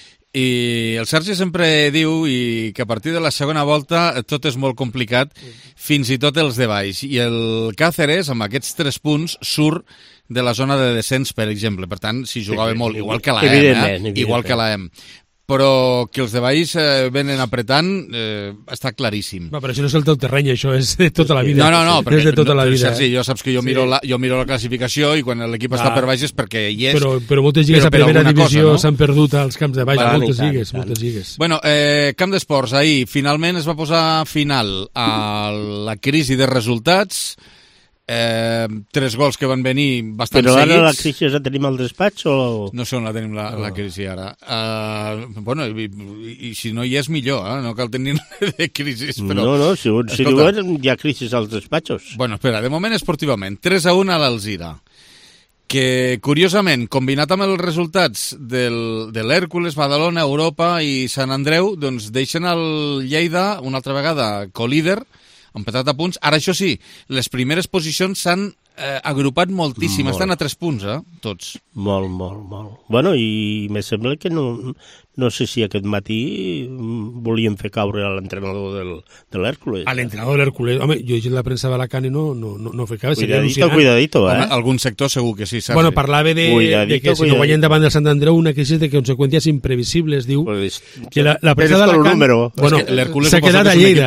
I el Sergi sempre diu que a partir de la segona volta tot és molt complicat, fins i tot els de baix. I el Cáceres, amb aquests 3 punts, surt de la zona de descens, per exemple. Per tant, si jugava molt, igual que l'AEM, igual que l'AEM. Però que els de baix venen apretant està claríssim. Però això no és el teu terreny, això és de tota la vida. No, perquè és de tota la vida. Sergi, jo saps que jo miro la classificació i quan l'equip està per baix és perquè hi és. Però moltes lligues a primera divisió s'han perdut als camps de baix, moltes lligues. Bueno, Camp d'Esports, ahir finalment es va posar final a la crisi de resultats. 3 gols que van venir bastant seguits. Però ara la crisi la tenim al despatx o...? No sé on la tenim la crisi ara. I si no hi és millor, no cal tenir de crisi. No, si diuen hi ha crisi als despatxos. Bueno, espera, de moment esportivament, 3-1 a l'Alzira, que curiosament, combinat amb els resultats de l'Hèrcules, Badalona, Europa i Sant Andreu, doncs deixen el Lleida una altra vegada colíder, empatat a punts. Ara, això sí, les primeres posicions s'han agrupat moltíssim. Estan a 3 punts, tots. Molt. Bueno, i me sembla que no sé si aquest matí volien fer caure a l'entrenador de l'Hèrcules. A l'entrenador de l'Hèrcules? Home, jo he llegit la premsa de l'Alacant i no fer caure. Cuidadito, Home, algun sector segur que sí, Sergi. Bueno, parlava de que si no guanyen davant del Sant Andreu una crisi de conseqüències imprevisibles, diu. Que la premsa de l'Alacant s'ha quedat a Lleida.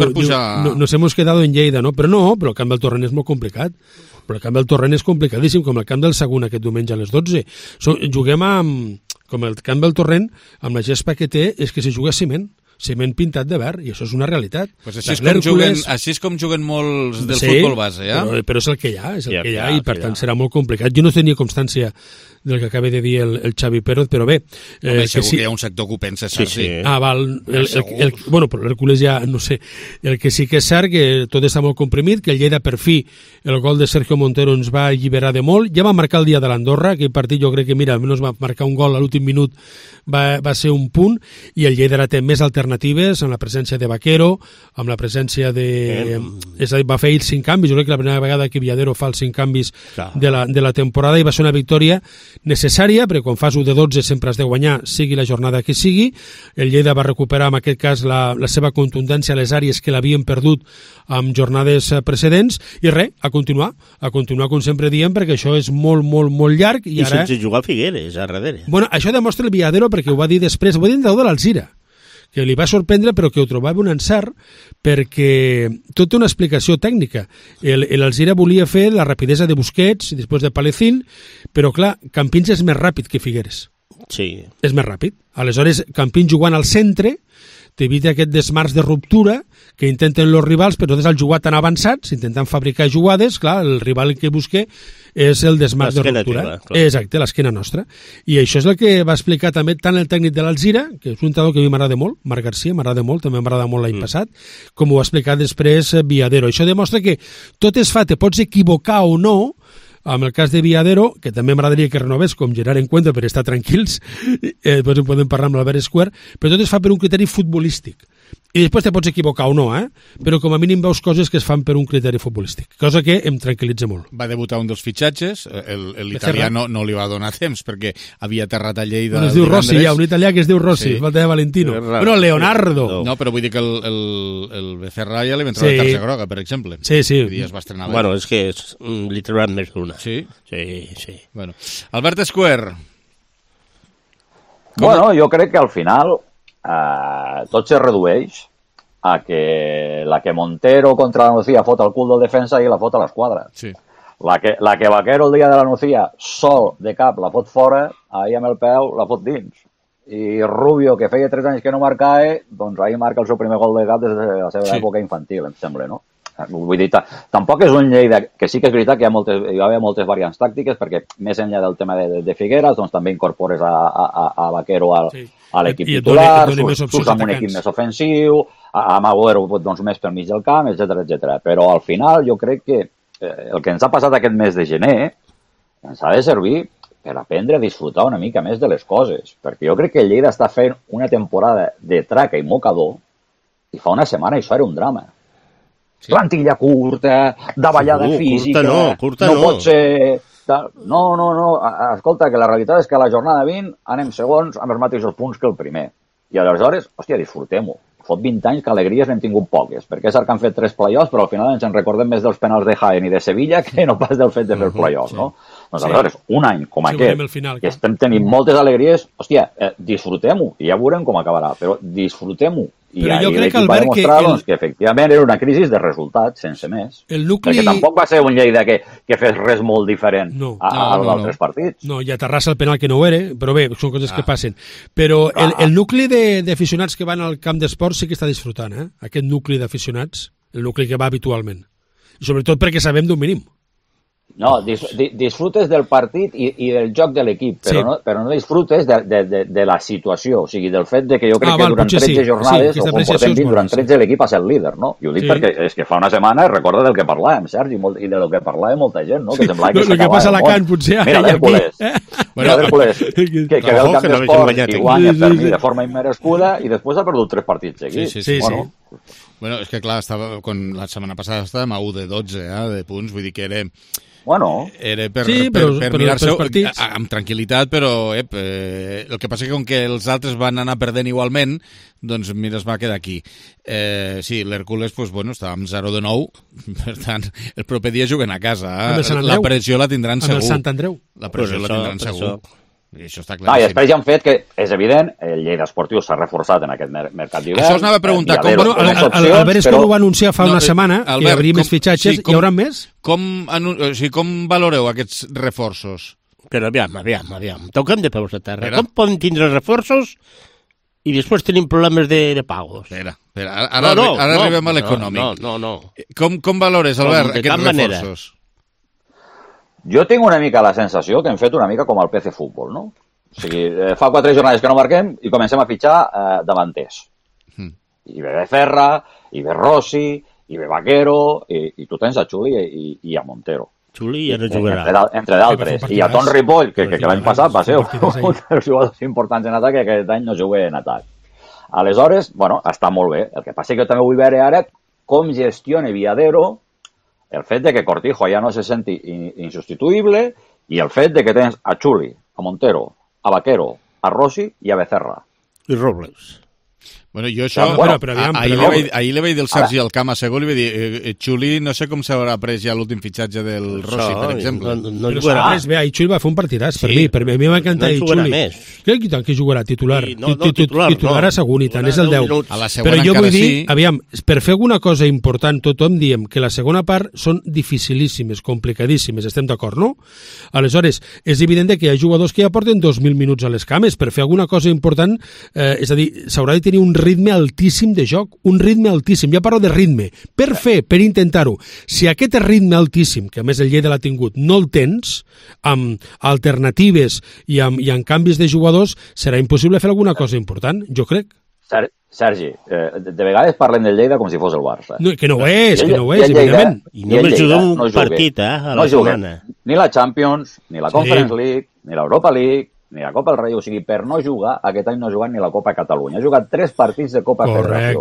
Nos hemos quedado en Lleida, no? Però el camp del Torrent és molt complicat. Però el camp del Torrent és complicadíssim, com el camp del Sagunt aquest diumenge a les 12. Juguem com el camp del Torrent, amb la gespa que té, és que se juga ciment pintat de verd, i això és una realitat. Pues així és com juguen molts del futbol base, però és el que hi ha, i per tant serà molt complicat. Jo no tenia constància del que acaba de dir el Xavi Pérez, però bé... segur que hi ha un sector que ho pensa, Sergi. Val. Bueno, però l'Hèrcules ja, no sé. El que sí que és cert que tot està molt comprimit, que el Lleida, per fi, el gol de Sergio Montero ens va alliberar de molt. Ja va marcar el dia de l'Andorra, aquell partit jo crec que, mira, almenys va marcar un gol a l'últim minut, va ser un punt, i el Lleida ara té més alternatives, amb la presència de Vaquero, amb la presència de... És a dir, va fer ell 5 canvis, jo crec que la primera vegada que Villadero fa els 5 canvis de la temporada, i va ser una victòria necessària, perquè quan fas 1 de 12 sempre has de guanyar, sigui la jornada que sigui. El Lleida va recuperar en aquest cas la seva contundència a les àrees que l'havien perdut en jornades precedents, i res, a continuar com sempre diem, perquè això és molt llarg. I sense jugar Figueres a darrere. Bueno, això demostra el Villadero, perquè ho va dir després, ho va dir de l'Alzira, que li va sorprendre però que ho trobava un encert, perquè tot té una explicació tècnica. L'Alzira volia fer la rapidesa de Busquets i després de Palecín, però clar, Campins és més ràpid que Figueres. Sí. És més ràpid. Aleshores, Campins jugant al centre t'evita aquest desmarç de ruptura que intenten els rivals, però nosaltres al jugar tan avançats, intentant fabricar jugades, clar, el rival que busque és el desmarç de ruptura. Exacte, l'esquena nostra. I això és el que va explicar també tant el tècnic de l'Alzira, que és un entrenador que a mi m'agrada molt, Marc Garcia, m'agrada molt, també m'agrada molt l'any passat, com ho va explicar després Viadero. Això demostra que tot es fa, te pots equivocar o no, amb el cas de Viadero, que també m'agradaria que renovés com Gerard Encuentro per estar tranquils, després en podem parlar amb l'Albert Esquer, però tot es fa per un criteri futbolístic. I després te pots equivocar o no, però com a mínim veus coses que es fan per un criteri futbolístic, cosa que em tranquil·litza molt. Va debutar un dels fitxatges, l'italià no li va donar temps perquè havia aterrat a Lleida. Es diu Rossi, hi ha un italià que es diu Rossi, falta de Valentino. Bueno, Leonardo. No, però vull dir que el Becerra ja li va entrar la targeta groga, per exemple. Sí. Es va estrenar bé. Bueno, és que li trauran més d'una. Sí? Sí. Bueno. Albert Esquer. Bueno, jo crec que al final tot se redueix a que la que Montero contra la Nucía fot el cul del defensa i la fot a l'esquadra. Sí. La que Vaquero el dia de la Nucía sol de cap la fot fora, ahir amb el peu la fot dins. I Rubio, que feia 3 anys que no marcava, doncs ahir marca el seu primer gol de cap des de la seva època infantil, em sembla, no? Vull dir, tampoc és un Lleida, que sí que és veritat que hi va haver moltes variants tàctiques, perquè més enllà del tema de Figueres, doncs també incorpores a Vaquero a l'equip titular, surts amb un equip més ofensiu, amb Agüero doncs, més pel mig del camp, etc. Però al final jo crec que el que ens ha passat aquest mes de gener ens ha de servir per aprendre a disfrutar una mica més de les coses, perquè jo crec que el Lleida està fent una temporada de traca i mocador i fa una setmana això era un drama. Sí. Plantilla curta, davallada física, curta no pot ser... No, escolta, que la realitat és que a la jornada 20 anem segons amb els mateixos punts que el primer. I aleshores, hòstia, disfrutem-ho. Fot 20 anys que alegries n'hem tingut poques, perquè és cert que han fet 3 play-offs, però al final ens en recordem més dels penals de Jaén i de Sevilla que no pas del fet de fer play-offs, no? Doncs aleshores, un any com aquest, que estem tenint moltes alegries, hòstia, disfrutem-ho, i ja veurem com acabarà, però disfrutem-ho. I jo crec, l'equip va demostrar que efectivament era una crisi de resultats, sense més. Perquè tampoc va ser un Lleida que fes res molt diferent als altres partits. No, i a Terrassa el penal que no ho era, però bé, són coses que passen. Però el nucli d'aficionats que van al camp d'esports sí que està disfrutant, aquest nucli d'aficionats, el nucli que va habitualment. I sobretot perquè sabem d'un mínim. No, disfrutes del partit i del joc de l'equip, però no disfrutes de la situació, o sigui, del fet de que jo crec que durant 13 jornades, o com portem dins, durant 13 l'equip ha estat líder, no? I ho dic perquè és que fa una setmana recorda del que parlàvem, Sergi, i del que parlàvem molta gent, no? Que semblava que s'acabava el món. El que passa a Alacant, potser... Mira l'Hèrcules, que ve al camp d'esport i guanya per mi de forma immerescuda i després ha perdut 3 partits seguits. Sí. Bueno, és que clar, la setmana passada estàvem a 1 de 12 de punts, vull dir que era... Era per mirar-se amb tranquil·litat, però el que passa és que com que els altres van anar perdent igualment, doncs mira, es va quedar aquí. Sí, l'Hèrcules, està amb 0 de 9, per tant, el proper dia juguen a casa. La pressió la tindran segur. Amb el Sant Andreu. La pressió la tindran segur. I això està clar. I després ja han fet que, és evident, el Lleida Esportiu s'ha reforçat en aquest mercat d'hivern. Això us anava a preguntar. Albert Esquer ho va anunciar fa una setmana, que hi hauria més fitxatges, hi haurà més? Com valoreu aquests reforços? Però aviam. Toquem de peus a terra. Com poden tindre reforços i després tenim problemes de pagos? Ara arribem a l'econòmic. No. Com valores, Albert, aquests reforços? Jo tinc una mica la sensació que hem fet una mica com el PC Futbol, no? O sigui, fa 4 jornades que no marquem i comencem a fitxar davanters. I ve Becerra, i ve Rossi, i ve Vaquero, i tu tens a Xuli i a Montero. Xuli ja no jugarà. Entre d'altres. I a Ton Ripoll, que l'any passat va ser un dels jugadors importants en atac, que aquest any no juga en atac. Aleshores, està molt bé. El que passa és que jo també vull veure ara com gestiona Viadero el fet de que Cortijo ja no se senti insubstituïble i el fet de que tens a Xuli, a Montero, a Vaquero, a Rossi i a Becerra. I Robles. Bueno, jo això... Ahir li vaig dir al Sergi al camp a Segur, li vaig dir, Xuli, no sé com s'haurà pres ja l'últim fitxatge del Rossi, per exemple. No jugarà més. Bé, ahir Xuli va fer un partidàs, per mi. Per mi m'encanta ahir Xuli. Crec que tant que jugarà titular. Titular a segon i tant, és el 10. Però jo vull dir, aviam, per fer alguna cosa important, tothom diem que la segona part són dificilíssimes, complicadíssimes, estem d'acord, no? Aleshores, és evident que hi ha jugadors que ja porten 2.000 minuts a les cames. Per fer alguna cosa important, és a dir, s'haurà de tenir un ritme altíssim de joc, un ritme altíssim, ja parlo de ritme, per intentar-ho. Si aquest ritme altíssim, que a més el Lleida l'ha tingut, no el tens, amb alternatives i amb canvis de jugadors, serà impossible fer alguna cosa important, jo crec. Sergi, de vegades parlem del Lleida com si fos el Barça. No, que no ho és, evidentment. I només juga un partit, a la setmana. Ni la Champions, ni la Conference League, ni l'Europa League, ni la Copa del Rei. O sigui, per no jugar, aquest any no ha jugat ni la Copa Catalunya. Ha jugat 3 partits de Copa Federació.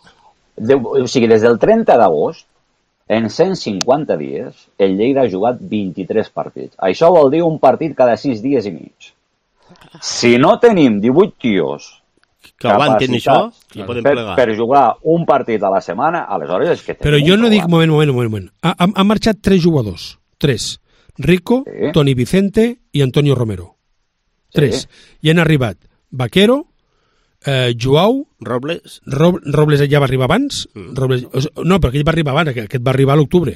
O sigui, des del 30 d'agost, en 150 dies, el Lleida ha jugat 23 partits. Això vol dir un partit cada 6 dies i mig. Si no tenim 18 tios que aguanten això, per jugar un partit a la setmana, aleshores és que... Però jo no dic... Moment. Han marxat 3 jugadors. 3. Rico, Toni Vicente i Antonio Romero. 3. I han arribat Vaquero, Joao... Robles ja va arribar abans. No, perquè ell va arribar abans, aquest va arribar a l'octubre.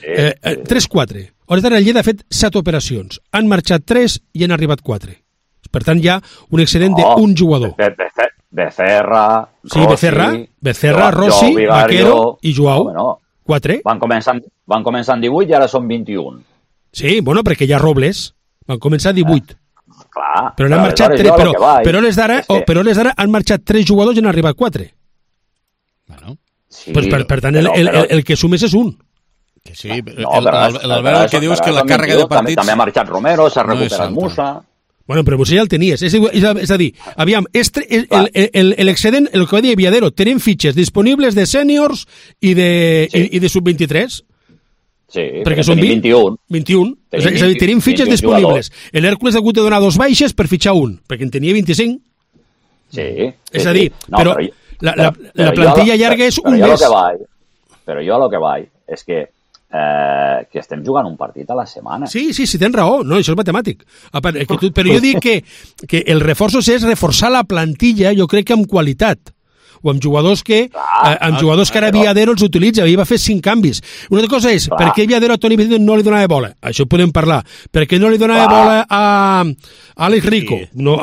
3-4. Hores d'ara el Lleida ha fet 7 operacions. Han marxat 3 i han arribat 4. Per tant, hi ha un excedent d'un jugador. Becerra, Rossi... Sí, Becerra, Rossi, Vaquero i Joao. 4. Van començar en 18 i ara són 21. Sí, bueno, perquè hi ha Robles. Van començar 18. Clar. Però n'han marxat 3, però a les d'ara han marxat 3 jugadors i han arribat 4. Bueno. Pues per tant, el que sumes és un. Que sí, l'Albert el que diu és que la càrrega de partits... També ha marxat Romero, s'ha recuperat Musa... Bueno, però Musa ja el tenies. És a dir, aviam, l'excedent, el que va dir Viadero, tenen fitxes disponibles de sèniors i de sub-23. Sí, perquè són 21. És a dir, tenim fitxes disponibles. L'Hèrcules ha hagut de donar 2 baixes per fitxar un, perquè en tenia 25. Sí. És a dir, però la plantilla llarga és un mes. Però jo a lo que vaig és que estem jugant un partit a la setmana. Sí, tens raó, no, això és matemàtic. Però jo dic que el reforços és reforçar la plantilla, jo crec que amb qualitat. O amb jugadors que ara Viadero els utilitza, i va fer 5 canvis. Una altra cosa és, per què Viadero a Toni Vicente no li donava bola? Això podem parlar. Per què no li donava bola a Àlex Rico?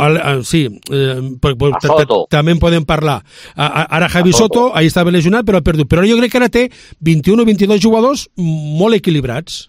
També en podem parlar. Ara Javi Soto, ahí estava lesionat, però ha perdut. Però jo crec que ara té 21 o 22 jugadors molt equilibrats.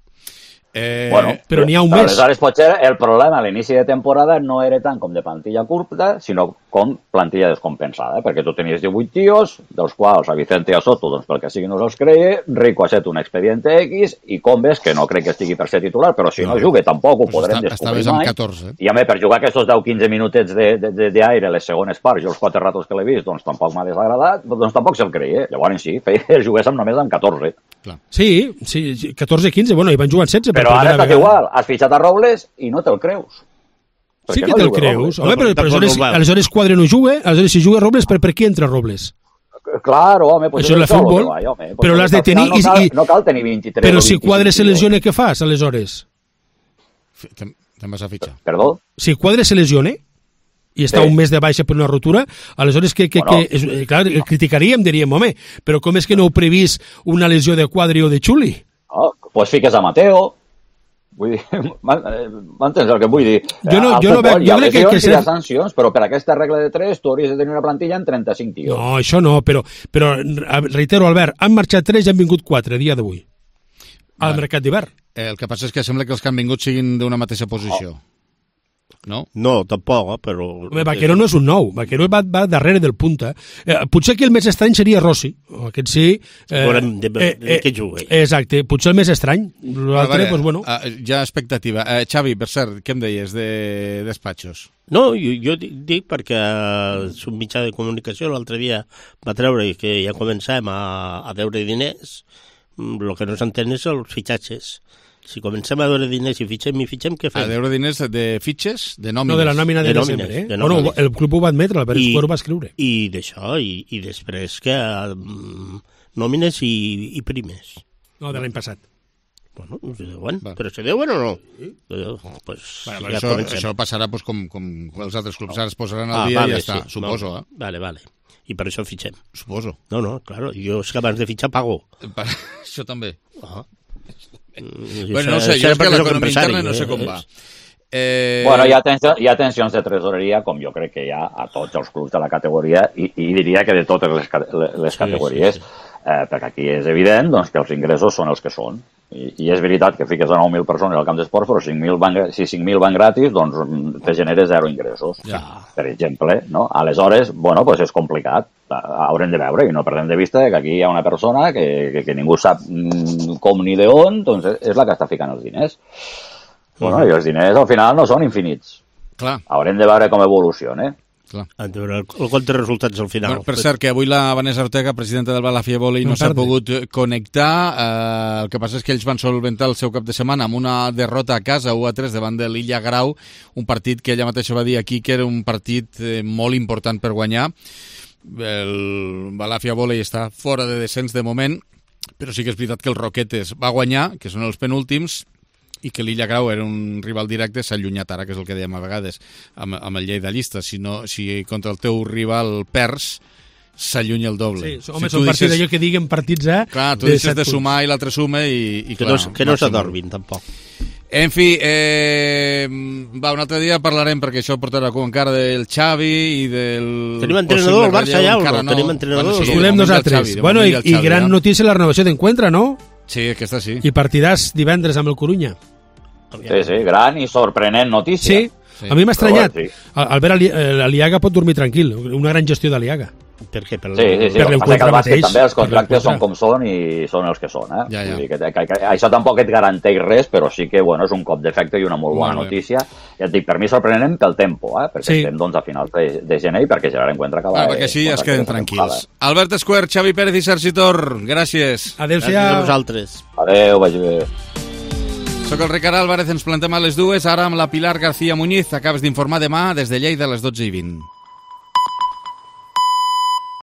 Però n'hi ha un mes. Aleshores, potser el problema a l'inici de temporada no era tant com de plantilla curta, sinó com plantilla descompensada, perquè tu tenies 18 tios, dels quals a Vicente i a Soto, doncs pel que sigui no se'ls creia, Rico ha set un expediente X, i Combes, que no crec que estigui per ser titular, però si no juga tampoc ho podrem descobrir mai. I a més, per jugar aquests 10-15 minutets d'aire les segones parts, jo els 4 ratos que l'he vist, doncs tampoc m'ha desagradat, doncs tampoc se'l creia. Llavors sí, juguéssim només amb 14. Sí, 14-15, bueno, hi van jugant 16. Però ara estàs igual, has fitxat a Robles i no te'l creus. Sí que te'l creus. Home, però aleshores Quadre no juga, aleshores si juga Robles, per qui entra Robles? Claro, home, pues això és el futbol, però l'has de tenir... No cal tenir 23. Però si Quadre se lesiona, què fas, aleshores? Te'n vas a fitxar. Perdó? Si Quadre se lesiona i està un mes de baixa per una rotura, aleshores clar, el criticaríem, diríem, home, però com és que no heu previst una lesió de Quadre o de Xuli? Pues fiques a Mateo. Vull dir, m'entens el que vull dir? Jo crec que hi ha sancions, però per aquesta regla de 3 tu hauries de tenir una plantilla en 35 tios. No, això no, però reitero, Albert, han marxat 3 i han vingut 4 a dia d'avui al mercat d'hivern. El que passa és que sembla que els que han vingut siguin d'una mateixa posició. No? No, tampoc, però... Vaquero no és un nou, Vaquero va darrere del punta. Potser que el més estrany seria Rossi, aquest sí... que jugui. Exacte, potser el més estrany. L'altre, doncs bueno... Hi ha expectativa. Xavi, per cert, què em deies de despatxos? No, jo dic perquè un mitjà de comunicació l'altre dia va treure que ja començàvem a veure diners, el que no s'entén és els fitxatges. Si comencem a veure diners i fitxem, què fem? A veure diners de fitxes? De nòmines? No, de la nòmina de desembre, Bueno, el club ho va admetre, l'Albert Escuero va escriure. I d'això, i després que nòmines i primes. No, de l'any passat. Bueno, se deuen, però se deuen o no? Pues això passarà com els altres clubs, ara es posaran al dia i ja està, suposo. Vale. I per això fitxem. Suposo. No, claro, jo és que abans de fitxar pago. Això també. Ah. Bueno, no sé, jo és que l'economia interna no sé com va. Bueno, hi ha tensions de tresoreria, com jo crec que hi ha a tots els clubs de la categoria, i diria que de totes les categories, perquè aquí és evident doncs, que els ingressos són els que són. I és veritat que fiques a 9.000 persones al camp d'esports, però si 5.000 van gratis, doncs te genera 0 ingressos, per exemple. No? Aleshores, bueno, pues és complicat. Haurem de veure, i no perdem de vista que aquí hi ha una persona que ningú sap com ni d'on, doncs és la que està ficant els diners. Bueno, i els diners al final no són infinits. Clar. Haurem de veure com evoluciona. Han de veure el compte de resultats al final. Per cert, que avui la Vanessa Ortega, presidenta del Balàfia Volei, no s'ha pogut connectar. El que passa és que ells van solventar el seu cap de setmana amb una derrota a casa 1-3 davant de l'Illa Grau, un partit que ella mateixa va dir aquí que era un partit molt important per guanyar. El Balàfia Volei està fora de descens de moment, però sí que és veritat que el Roquetes va guanyar, que són els penúltims, i que l'Illa Grau era un rival directe, s'ha allunyat ara, que és el que dèiem a vegades, amb el Lleida Llista. Si contra el teu rival perds, s'allunya el doble. Sí, home, són partits d'allò que diguen partits, Clar, tu deixes de sumar i l'altre suma i clar, que no s'adormin, tampoc. En fi, un altre dia parlarem, perquè això portarà encara del Xavi i del... Tenim entrenador al Barça ja o no? Tenim entrenador. Us volem nosaltres. Bueno, i gran notícia la renovació d'Encuentra, no? Sí, aquesta sí. I partiràs divendres amb el Corunya. Sí, gran i sorprenent notícia. Sí, a mi m'ha estranyat. Albert Aliaga pot dormir tranquil, una gran gestió d'Aliaga. Per què? Sí, per l'Encuentra mateix. També els contractes són com són i són els que són. Vull dir que això tampoc et garanteix res, però sí que bueno, és un cop d'efecte i una molt bona notícia. Ja et dic, per mi sorprenent pel tempo, perquè estem doncs, a finals de gener i perquè Gerard Encuentra acaba... Perquè així es queden tranquils. Albert Esquer, Xavi Pérez i Sergi Tor, gràcies. Adéu-siau. Gràcies a vosaltres. Adéu, vagi bé. Soc el Ricard Álvarez, ens plantem a les 2, ara amb la Pilar García Muñiz. Acabes d'informar demà des de Lleida a les 12:20.